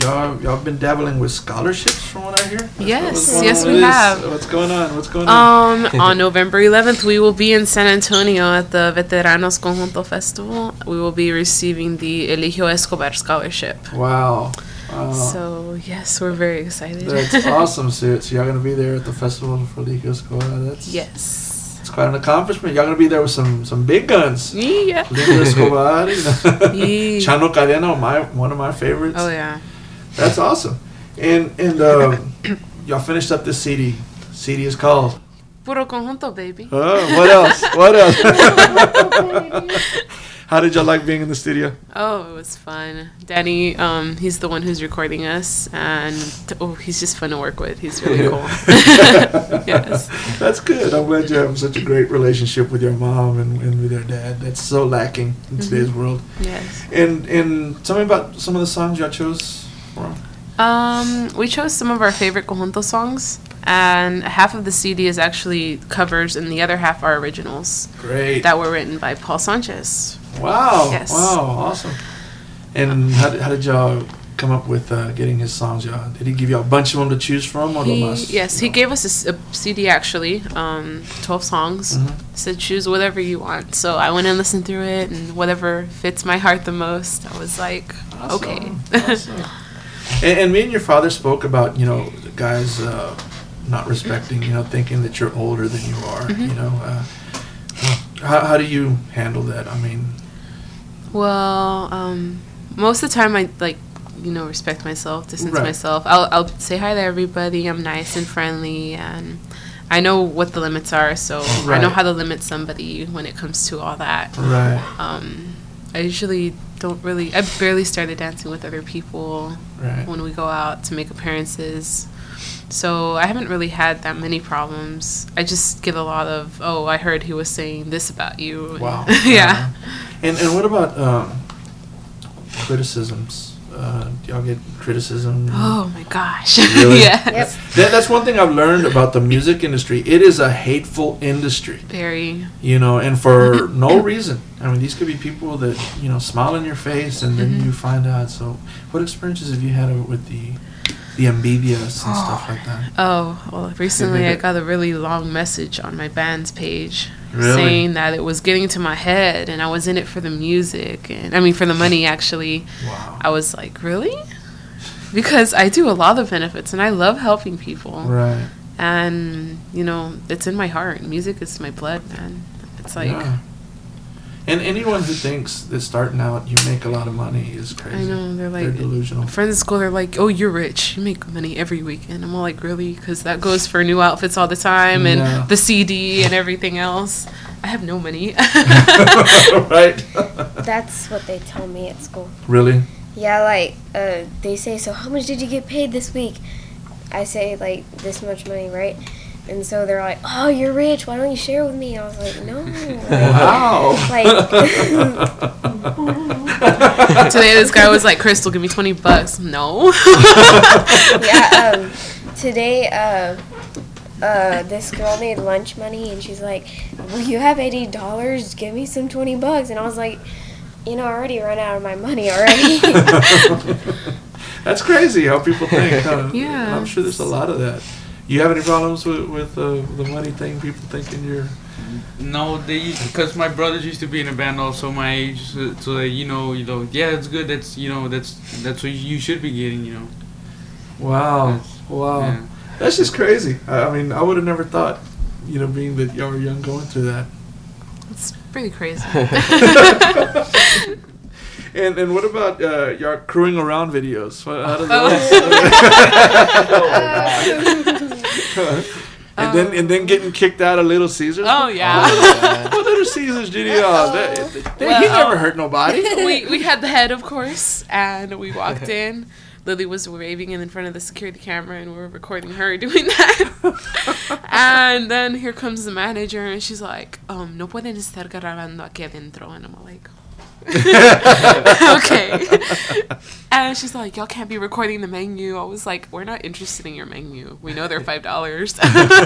y'all been dabbling with scholarships from what I hear? Yes, we have. What's going on? On November 11th, we will be in San Antonio at the Veteranos Conjunto Festival. We will be receiving the Eligio Escobar Scholarship. Wow. So, yes, we're very excited. That's awesome. So y'all going to be there at the festival for Eligio Escobar. Yes. It's quite an accomplishment. Y'all going to be there with some big guns. Yeah. Eligio Escobar. Yeah. Chano Cadena, one of my favorites. Oh, yeah. That's awesome. And y'all finished up this CD. CD is called Puro Conjunto, baby. What else? What else? How did y'all like being in the studio? Oh, it was fun. Danny, he's the one who's recording us, and he's just fun to work with. He's really cool. Yes. That's good. I'm glad you have such a great relationship with your mom and with your dad. That's so lacking in today's world. Yes. And tell me about some of the songs y'all chose for 'em. We chose some of our favorite Conjunto songs, and half of the CD is actually covers, and the other half are originals. Great. That were written by Paul Sanchez. Wow. Yes. Wow. Awesome. And how did y'all come up with getting his songs? Y'all? Did he give you a bunch of them to choose from? Or He gave us a CD actually, 12 songs. Said choose whatever you want. So I went and listened through it, and whatever fits my heart the most, I was like, Awesome. okay. Awesome. And me and your father spoke about, the guys not respecting, thinking that you're older than you are, How do you handle that? I mean... Well, most of the time I respect myself, distance myself. I'll say hi to everybody. I'm nice and friendly, and I know what the limits are, so I know how to limit somebody when it comes to all that. Right. I usually I barely started dancing with other people when we go out to make appearances. So I haven't really had that many problems. I just get a lot of, I heard he was saying this about you. Wow. Yeah. And what about criticisms? Do y'all get criticism? Oh my gosh. Really? Yes. Yep. That's one thing I've learned about the music industry. It is a hateful industry. Very. And for no reason. I mean, these could be people that, smile in your face and then you find out. So what experiences have you had with the envidias and stuff like that? Oh, well, recently I got a really long message on my band's page saying that it was getting to my head and I was in it for the music. For the money, actually. Wow. I was like, really? Because I do a lot of benefits and I love helping people. Right. And, it's in my heart. Music is my blood, man. It's like... Yeah. And anyone who thinks that starting out you make a lot of money is crazy. I know, they're delusional. Friends at school, they're like, oh, you're rich. You make money every weekend. I'm all like, really? Because that goes for new outfits all the time and the CD and everything else. I have no money. Right. That's what they tell me at school. Really? Yeah, they say, so how much did you get paid this week? I say, this much money, right? And so they're like, oh, you're rich. Why don't you share with me? I was like, no. Wow. Today this guy was like, Crystal, give me $20. No. Yeah, today this girl made lunch money and she's like, well, you have $80, give me some $20. And I was like, I already run out of my money already. That's crazy how people think. Yeah. I'm sure there's a lot of that. You have any problems with the money thing? People thinking you're... No, because my brothers used to be in a band also my age, so they, yeah, it's good. That's that's what you should be getting, Wow. Wow. Yeah. That's just crazy. I mean, I would have never thought, being that y'all were young going through that. It's pretty crazy. And what about your crewing around videos? How does that? And then getting kicked out of Little Caesars. Oh yeah. What Little Caesars did he he never hurt nobody. We had the head, of course, and we walked in. Lily was waving in front of the security camera, and we were recording her doing that. And then here comes the manager, and she's like, no pueden estar grabando aquí adentro. And I'm like, okay. And she's like, y'all can't be recording the menu. I was like, we're not interested in your menu. We know they're $5.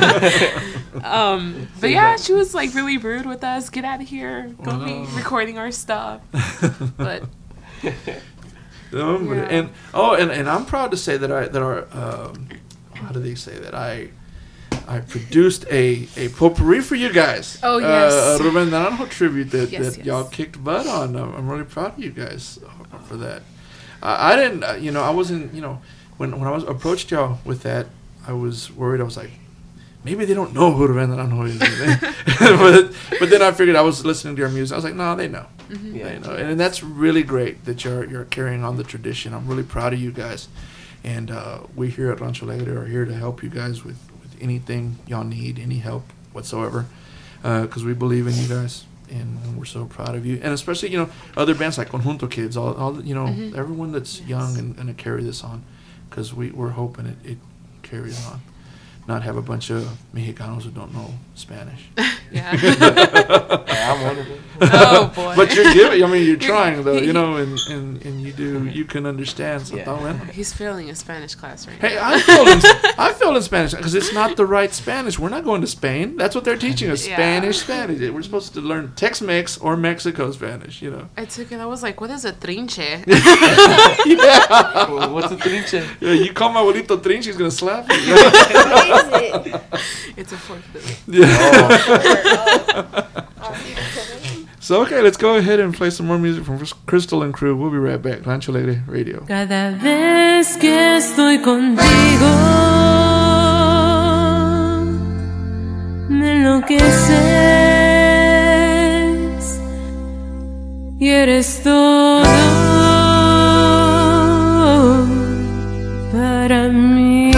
But yeah, she was like really rude with us. Get out of here. Go be recording our stuff. But No, Yeah. And I'm proud to say that our how do they say that I produced a potpourri for you guys. Oh, yes. A Ruben Naranjo tribute that Yes, y'all kicked butt on. I'm really proud of you guys for that. I didn't, I wasn't, when I was approached y'all with that, I was worried. I was like, maybe they don't know who Ruben Naranjo is. but then I figured I was listening to your music. I was like, no, they know. Mm-hmm. Yeah. They know. And that's really great that you're carrying on the tradition. I'm really proud of you guys. And we here at Rancho Alegre are here to help you guys with anything y'all need, any help whatsoever, because we believe in you guys, and we're so proud of you. And especially, other bands like Conjunto Kids, all everyone that's young and to carry this on, because we're hoping it carries on. Not have a bunch of Mexicanos who don't know Spanish. Yeah. I'm one of them. Oh boy. But you're giving. I mean, you're trying though. And you can understand. So Yeah. He's failing a Spanish class right Hey, now. I feel in Spanish because it's not the right Spanish. We're not going to Spain. That's what they're teaching us. Yeah. Spanish. We're supposed to learn Tex-Mex or Mexico Spanish. I took it. I was like, what is a trinche? Well, what's a trinche? Yeah, you call my abuelito trinche, he's gonna slap you. What is it? It's a fork food. So okay, let's go ahead and play some more music from Crystal and Crew. We'll be right back. Rancho Alegre Radio. Cada vez que estoy contigo, me enloqueces y eres todo para mí.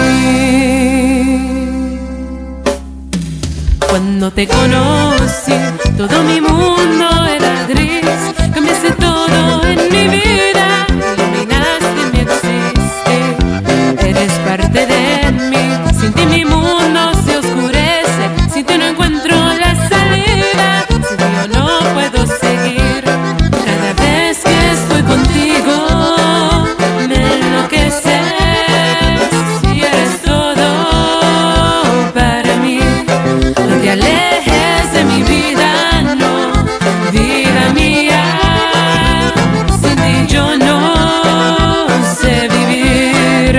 Cuando te conocí, todo mi mundo era gris. Cambiaste todo en mi vida, iluminaste mi existir. Eres parte de mí, sin ti mi mundo se oscurece. Sin ti no encuentro la salida, sin ti yo no puedo seguir. Cada vez que estoy contigo, me enloqueces y eres todo para mí. No te alejes de mi vida, no, vida mía. Sin ti yo no sé vivir.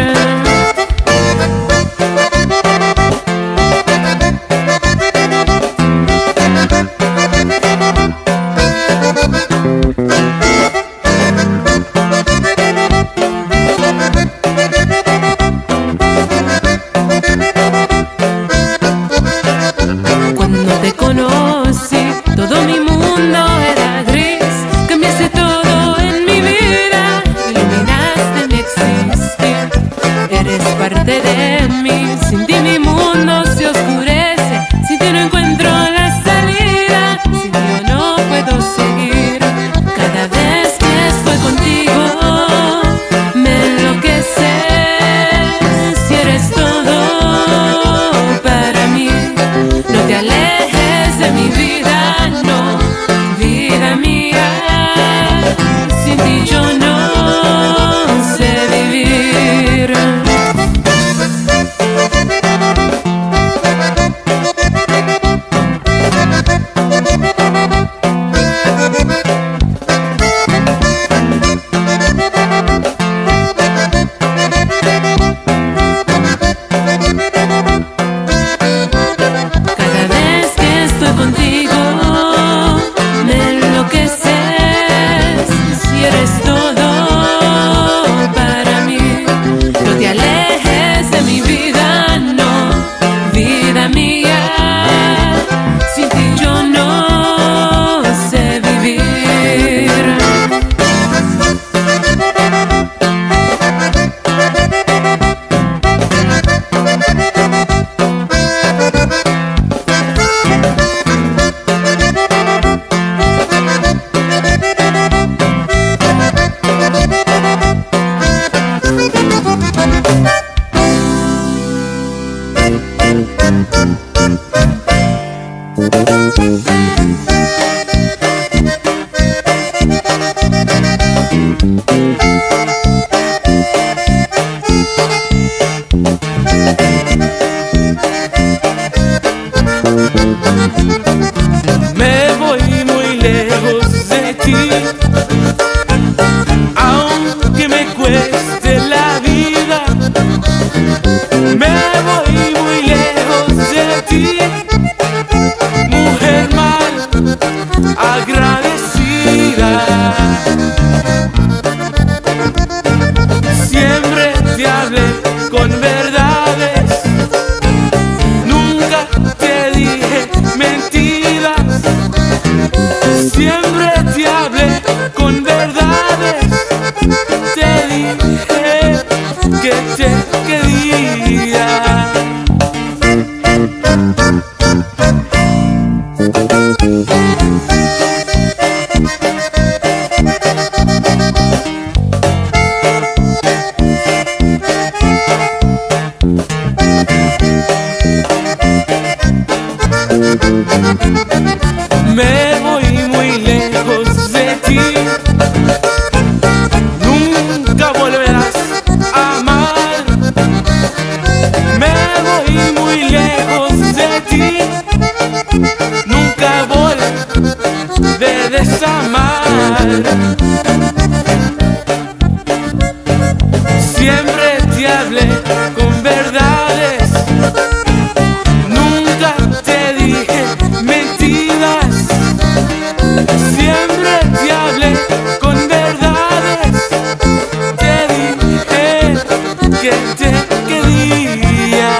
Cuando te conocí, todo mi mundo era gris. Cambiaste todo en mi vida, iluminaste mi existir. Eres parte de mí, sin ti mi mundo se oscurece. Sin ti no encuentro la salida, sin ti yo no puedo seguir. Cada vez que estoy contigo, me enloqueces y eres todo para mí. No te alejes de mi vida, no, vida mía. Sin ti yo no sé vivir. Cada vez que estoy contigo, me enloqueces y eres todo para mí. No te alejes de mi vida, no, vida mía. Sin ti yo no sé vivir. Me voy muy lejos de ti, aunque me voy muy lejos de ti, mujer mal agradecida. Siempre te hablé con verdades, nunca te dije mentiras. Siempre te hablé con verdades, te dije que te quería. Me voy muy lejos de ti, nunca volverás a amar. Me voy muy lejos de ti, nunca volverás a amar. Siempre te hablé con verdades, nunca te dije mentiras. Siempre te hablé con verdades, te dije que te quería.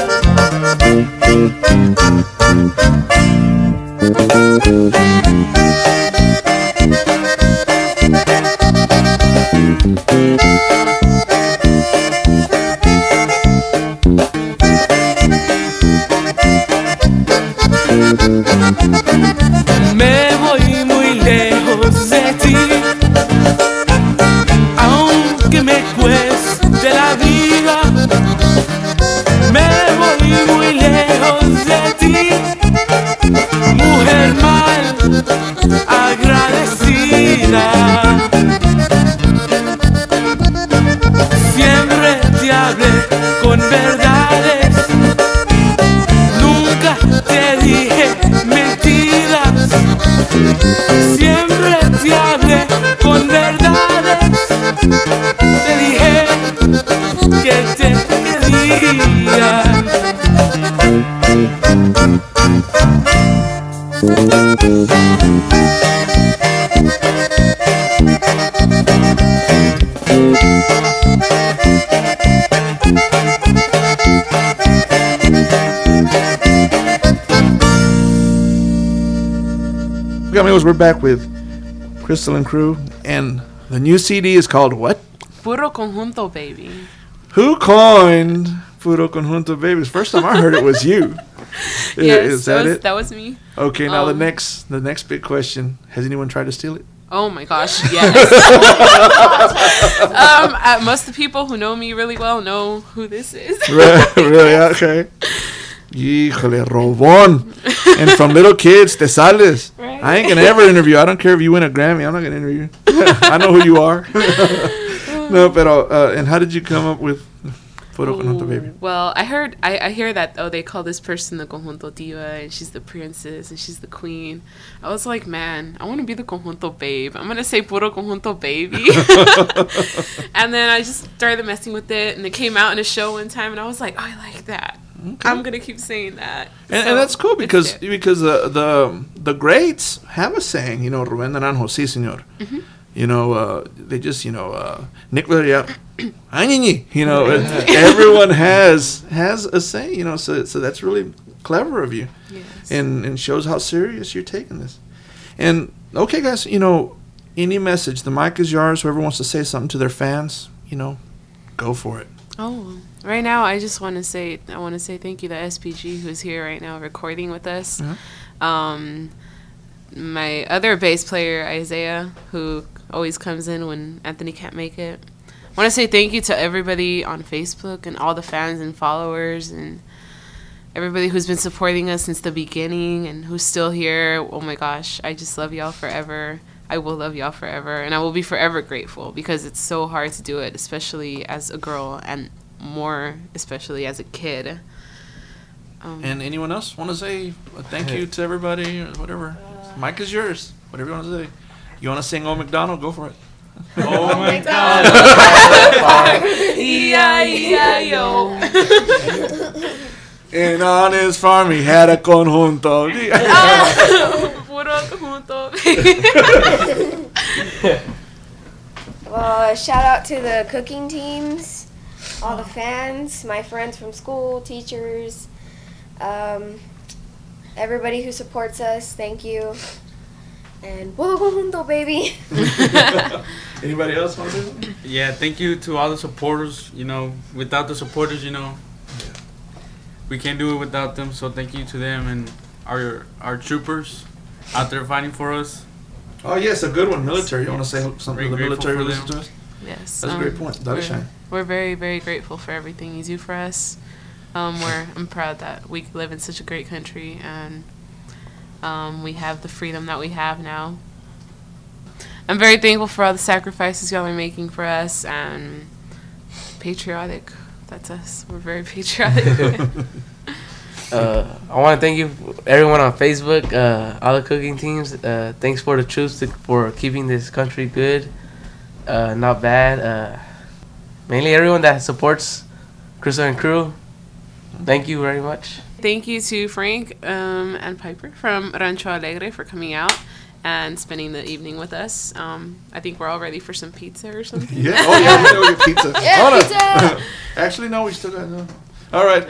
Me voy muy lejos de ti, aunque me cueste la vida. Me voy muy lejos de ti, mujer mal agradecida. Siempre te hablé con verdades, nunca te dije mentiras. Siempre te hablé con verdades, te dije que te quería. Okay, amigos, we're back with Crystal and crew, and the new CD is called what? Puro Conjunto, baby. Who coined Puro Conjunto Babies? First time I heard it was you. Yes, Is that it? That was me. Okay, now the next big question: has anyone tried to steal it? Oh my gosh, yes. Most of the people who know me really well know who this is. Really? Okay. Híjole, robón. And from little kids, te sales. Right. I ain't gonna ever interview. I don't care if you win a Grammy. I'm not gonna interview. I know who you are. No, pero and how did you come up with Puro Conjunto Baby? Well, I hear that they call this person the Conjunto Diva, and she's the princess, and she's the queen. I was like, man, I want to be the Conjunto Babe. I'm gonna say Puro Conjunto Baby. And then I just started messing with it, and it came out in a show one time, and I was like, oh, I like that. Okay. I'm gonna keep saying that, and that's cool because the greats have a saying, you know, Rubén Naranjo, sí, señor. Mm-hmm. You know, they just, you know, Nick Valeria, you know, everyone has a saying, you know, so that's really clever of you, yes. and shows how serious you're taking this. And okay, guys, you know, any message, the mic is yours. Whoever wants to say something to their fans, you know, go for it. Oh, right now I just want to say thank you to SPG who's here right now recording with us. Mm-hmm. My other bass player Isaiah, who always comes in when Anthony can't make it. I want to say thank you to everybody on Facebook and all the fans and followers and everybody who's been supporting us since the beginning and who's still here. Oh my gosh, I just love y'all forever. I will love y'all forever, and I will be forever grateful because it's so hard to do it, especially as a girl and more especially as a kid. And anyone else want to say a thank you to everybody or whatever? Mic is yours. Whatever you want to say. You want to sing Old MacDonald? Go for it. Oh my God. E-I-E-I-O. And on his farm, he had a conjunto. Puro conjunto. Well, shout out to the cooking teams, all the fans, my friends from school, teachers, everybody who supports us. Thank you. And puro conjunto, baby. Anybody else want to say something? Yeah, thank you to all the supporters. You know, without the supporters, you know, we can't do it without them. So thank you to them and our troopers out there fighting for us. Oh, yes, a good one. Military. You want to say something to the Very military who grateful listen for to us? Yes. That's a great point. Darishine. We're very, very grateful for everything you do for us. I'm proud that we live in such a great country and we have the freedom that we have now. I'm very thankful for all the sacrifices y'all are making for us and patriotic. That's us. We're very patriotic. I want to thank you, everyone on Facebook, all the cooking teams. Thanks for the troops for keeping this country good, not bad. Mainly everyone that supports Crystal and Crew. Thank you very much. Thank you to Frank and Piper from Rancho Alegre for coming out and spending the evening with us. I think we're all ready for some pizza or something. Yeah. Oh, yeah. We know your pizza. Yeah, Hold on. pizza. Actually, no. We still got no. All right.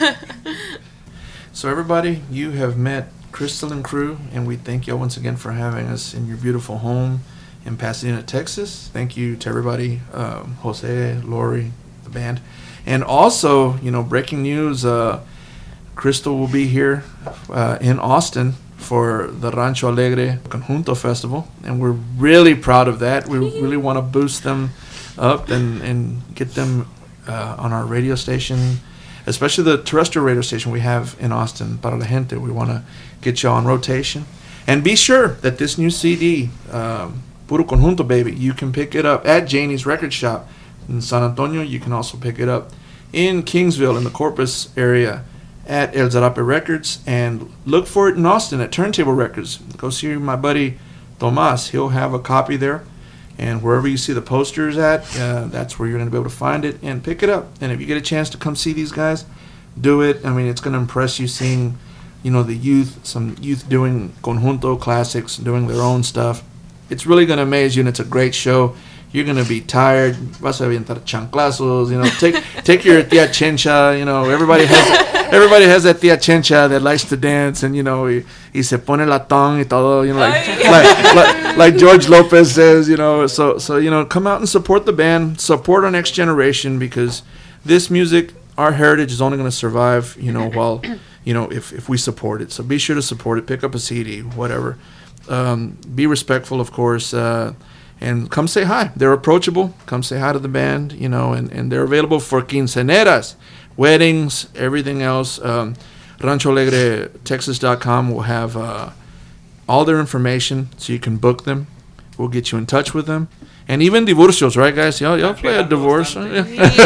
So, everybody, you have met Crystal and Crew, and we thank you all once again for having us in your beautiful home in Pasadena, Texas. Thank you to everybody, Jose, Lori, the band. And also, you know, breaking news, Crystal will be here in Austin for the Rancho Alegre Conjunto Festival, and we're really proud of that. We really want to boost them up and get them on our radio station, especially the terrestrial radio station we have in Austin, Para la Gente. We want to get you on rotation. And be sure that this new CD, Puro Conjunto, baby, you can pick it up at Janie's Record Shop in San Antonio. You can also pick it up in Kingsville, in the Corpus area, at El Zarape Records. And look for it in Austin at Turntable Records. Go see my buddy Tomas. He'll have a copy there. And wherever you see the posters at, that's where you're going to be able to find it and pick it up. And if you get a chance to come see these guys, do it. I mean, it's going to impress you seeing, you know, the youth, some youth doing conjunto classics, doing their own stuff. It's really going to amaze you, and it's a great show. You're going to be tired. Vas a aventar chanclazos, you know. Take your tia Chencha, you know. Everybody has that tia Chencha that likes to dance, and, you know, y se pone la tongue y todo, you know, like George Lopez says, you know. So you know, come out and support the band, support our next generation, because this music, our heritage, is only going to survive, you know, while, you know, if we support it. So be sure to support it. Pick up a CD, whatever. Be respectful, of course, and come say hi. They're approachable. Come say hi to the band, you know, and they're available for quinceaneras, weddings, everything else. RanchoAlegreTexas.com will have all their information, so you can book them. We'll get you in touch with them. And even divorcios, right, guys? Y'all play a divorce. Yeah.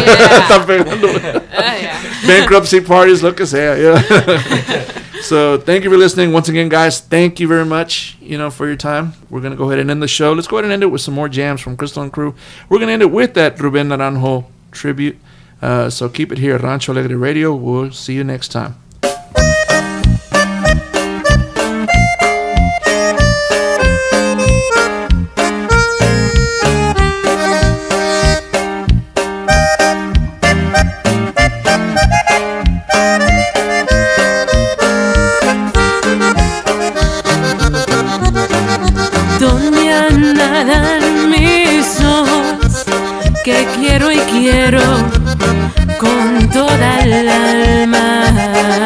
Bankruptcy parties, lo que sea. Yeah. So thank you for listening. Once again, guys, thank you very much, you know, for your time. We're going to go ahead and end the show. Let's go ahead and end it with some more jams from Crystal and Crew. We're going to end it with that Ruben Naranjo tribute. So keep it here at Rancho Alegre Radio. We'll see you next time. Que quiero y quiero con toda el alma.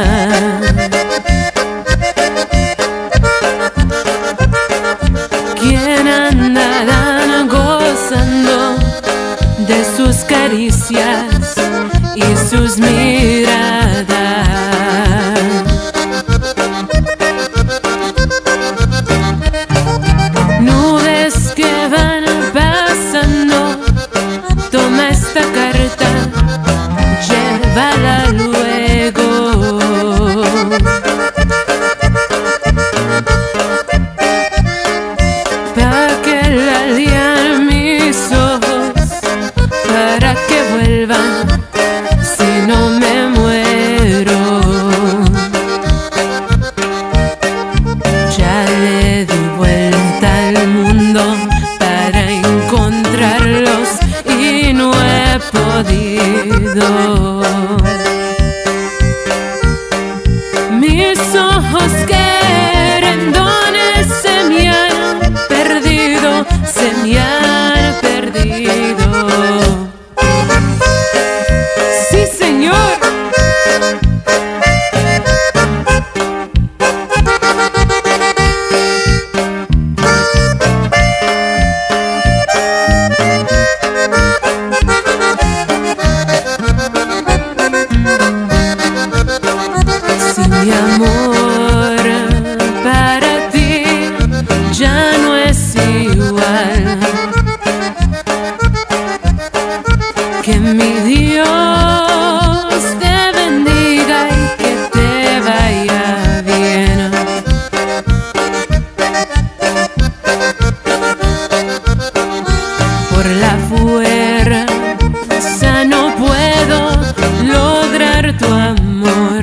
lograr tu amor.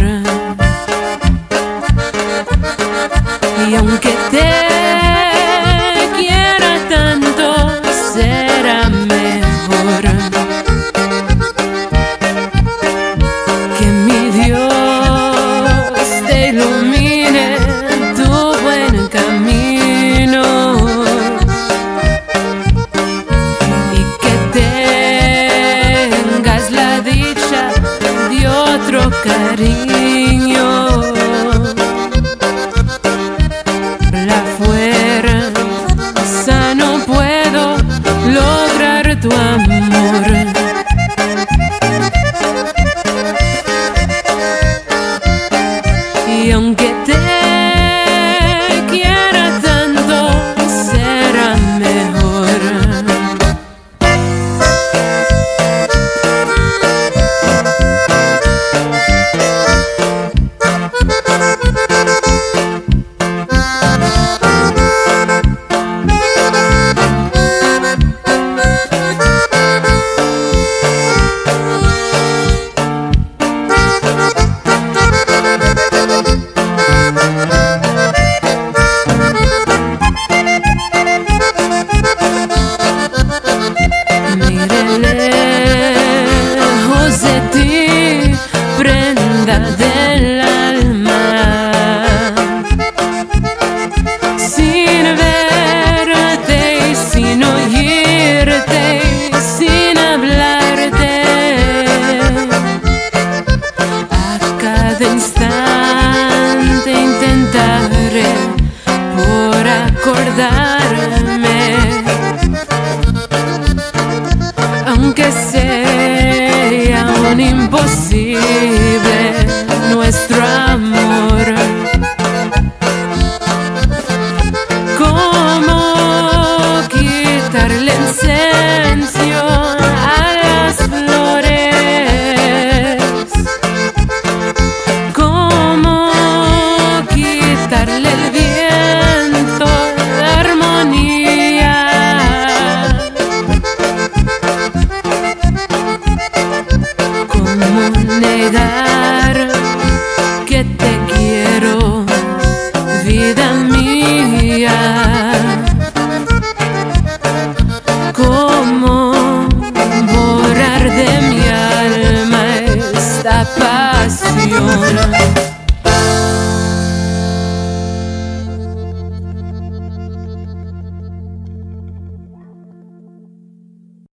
Y aunque te quiera tanto, será mejor que mi Dios te ilumine tu buen camino y que tengas la dicha de otro cariño. La fuerza no puedo lograr tu amor. Y aunque te quiera tanto, será mejor. Mire lejos de ti, prenda del alma, sin verte y sin oírte y sin hablarte. A cada instante intentaré por acordarme, aunque sea un imposible nuestro amor. ¿Cómo quitarle esencia a las flores? ¿Cómo quitarle el viento, la armonía? ¿Cómo negar que te quiero, vida mía? ¿Cómo borrar de mi alma esta pasión?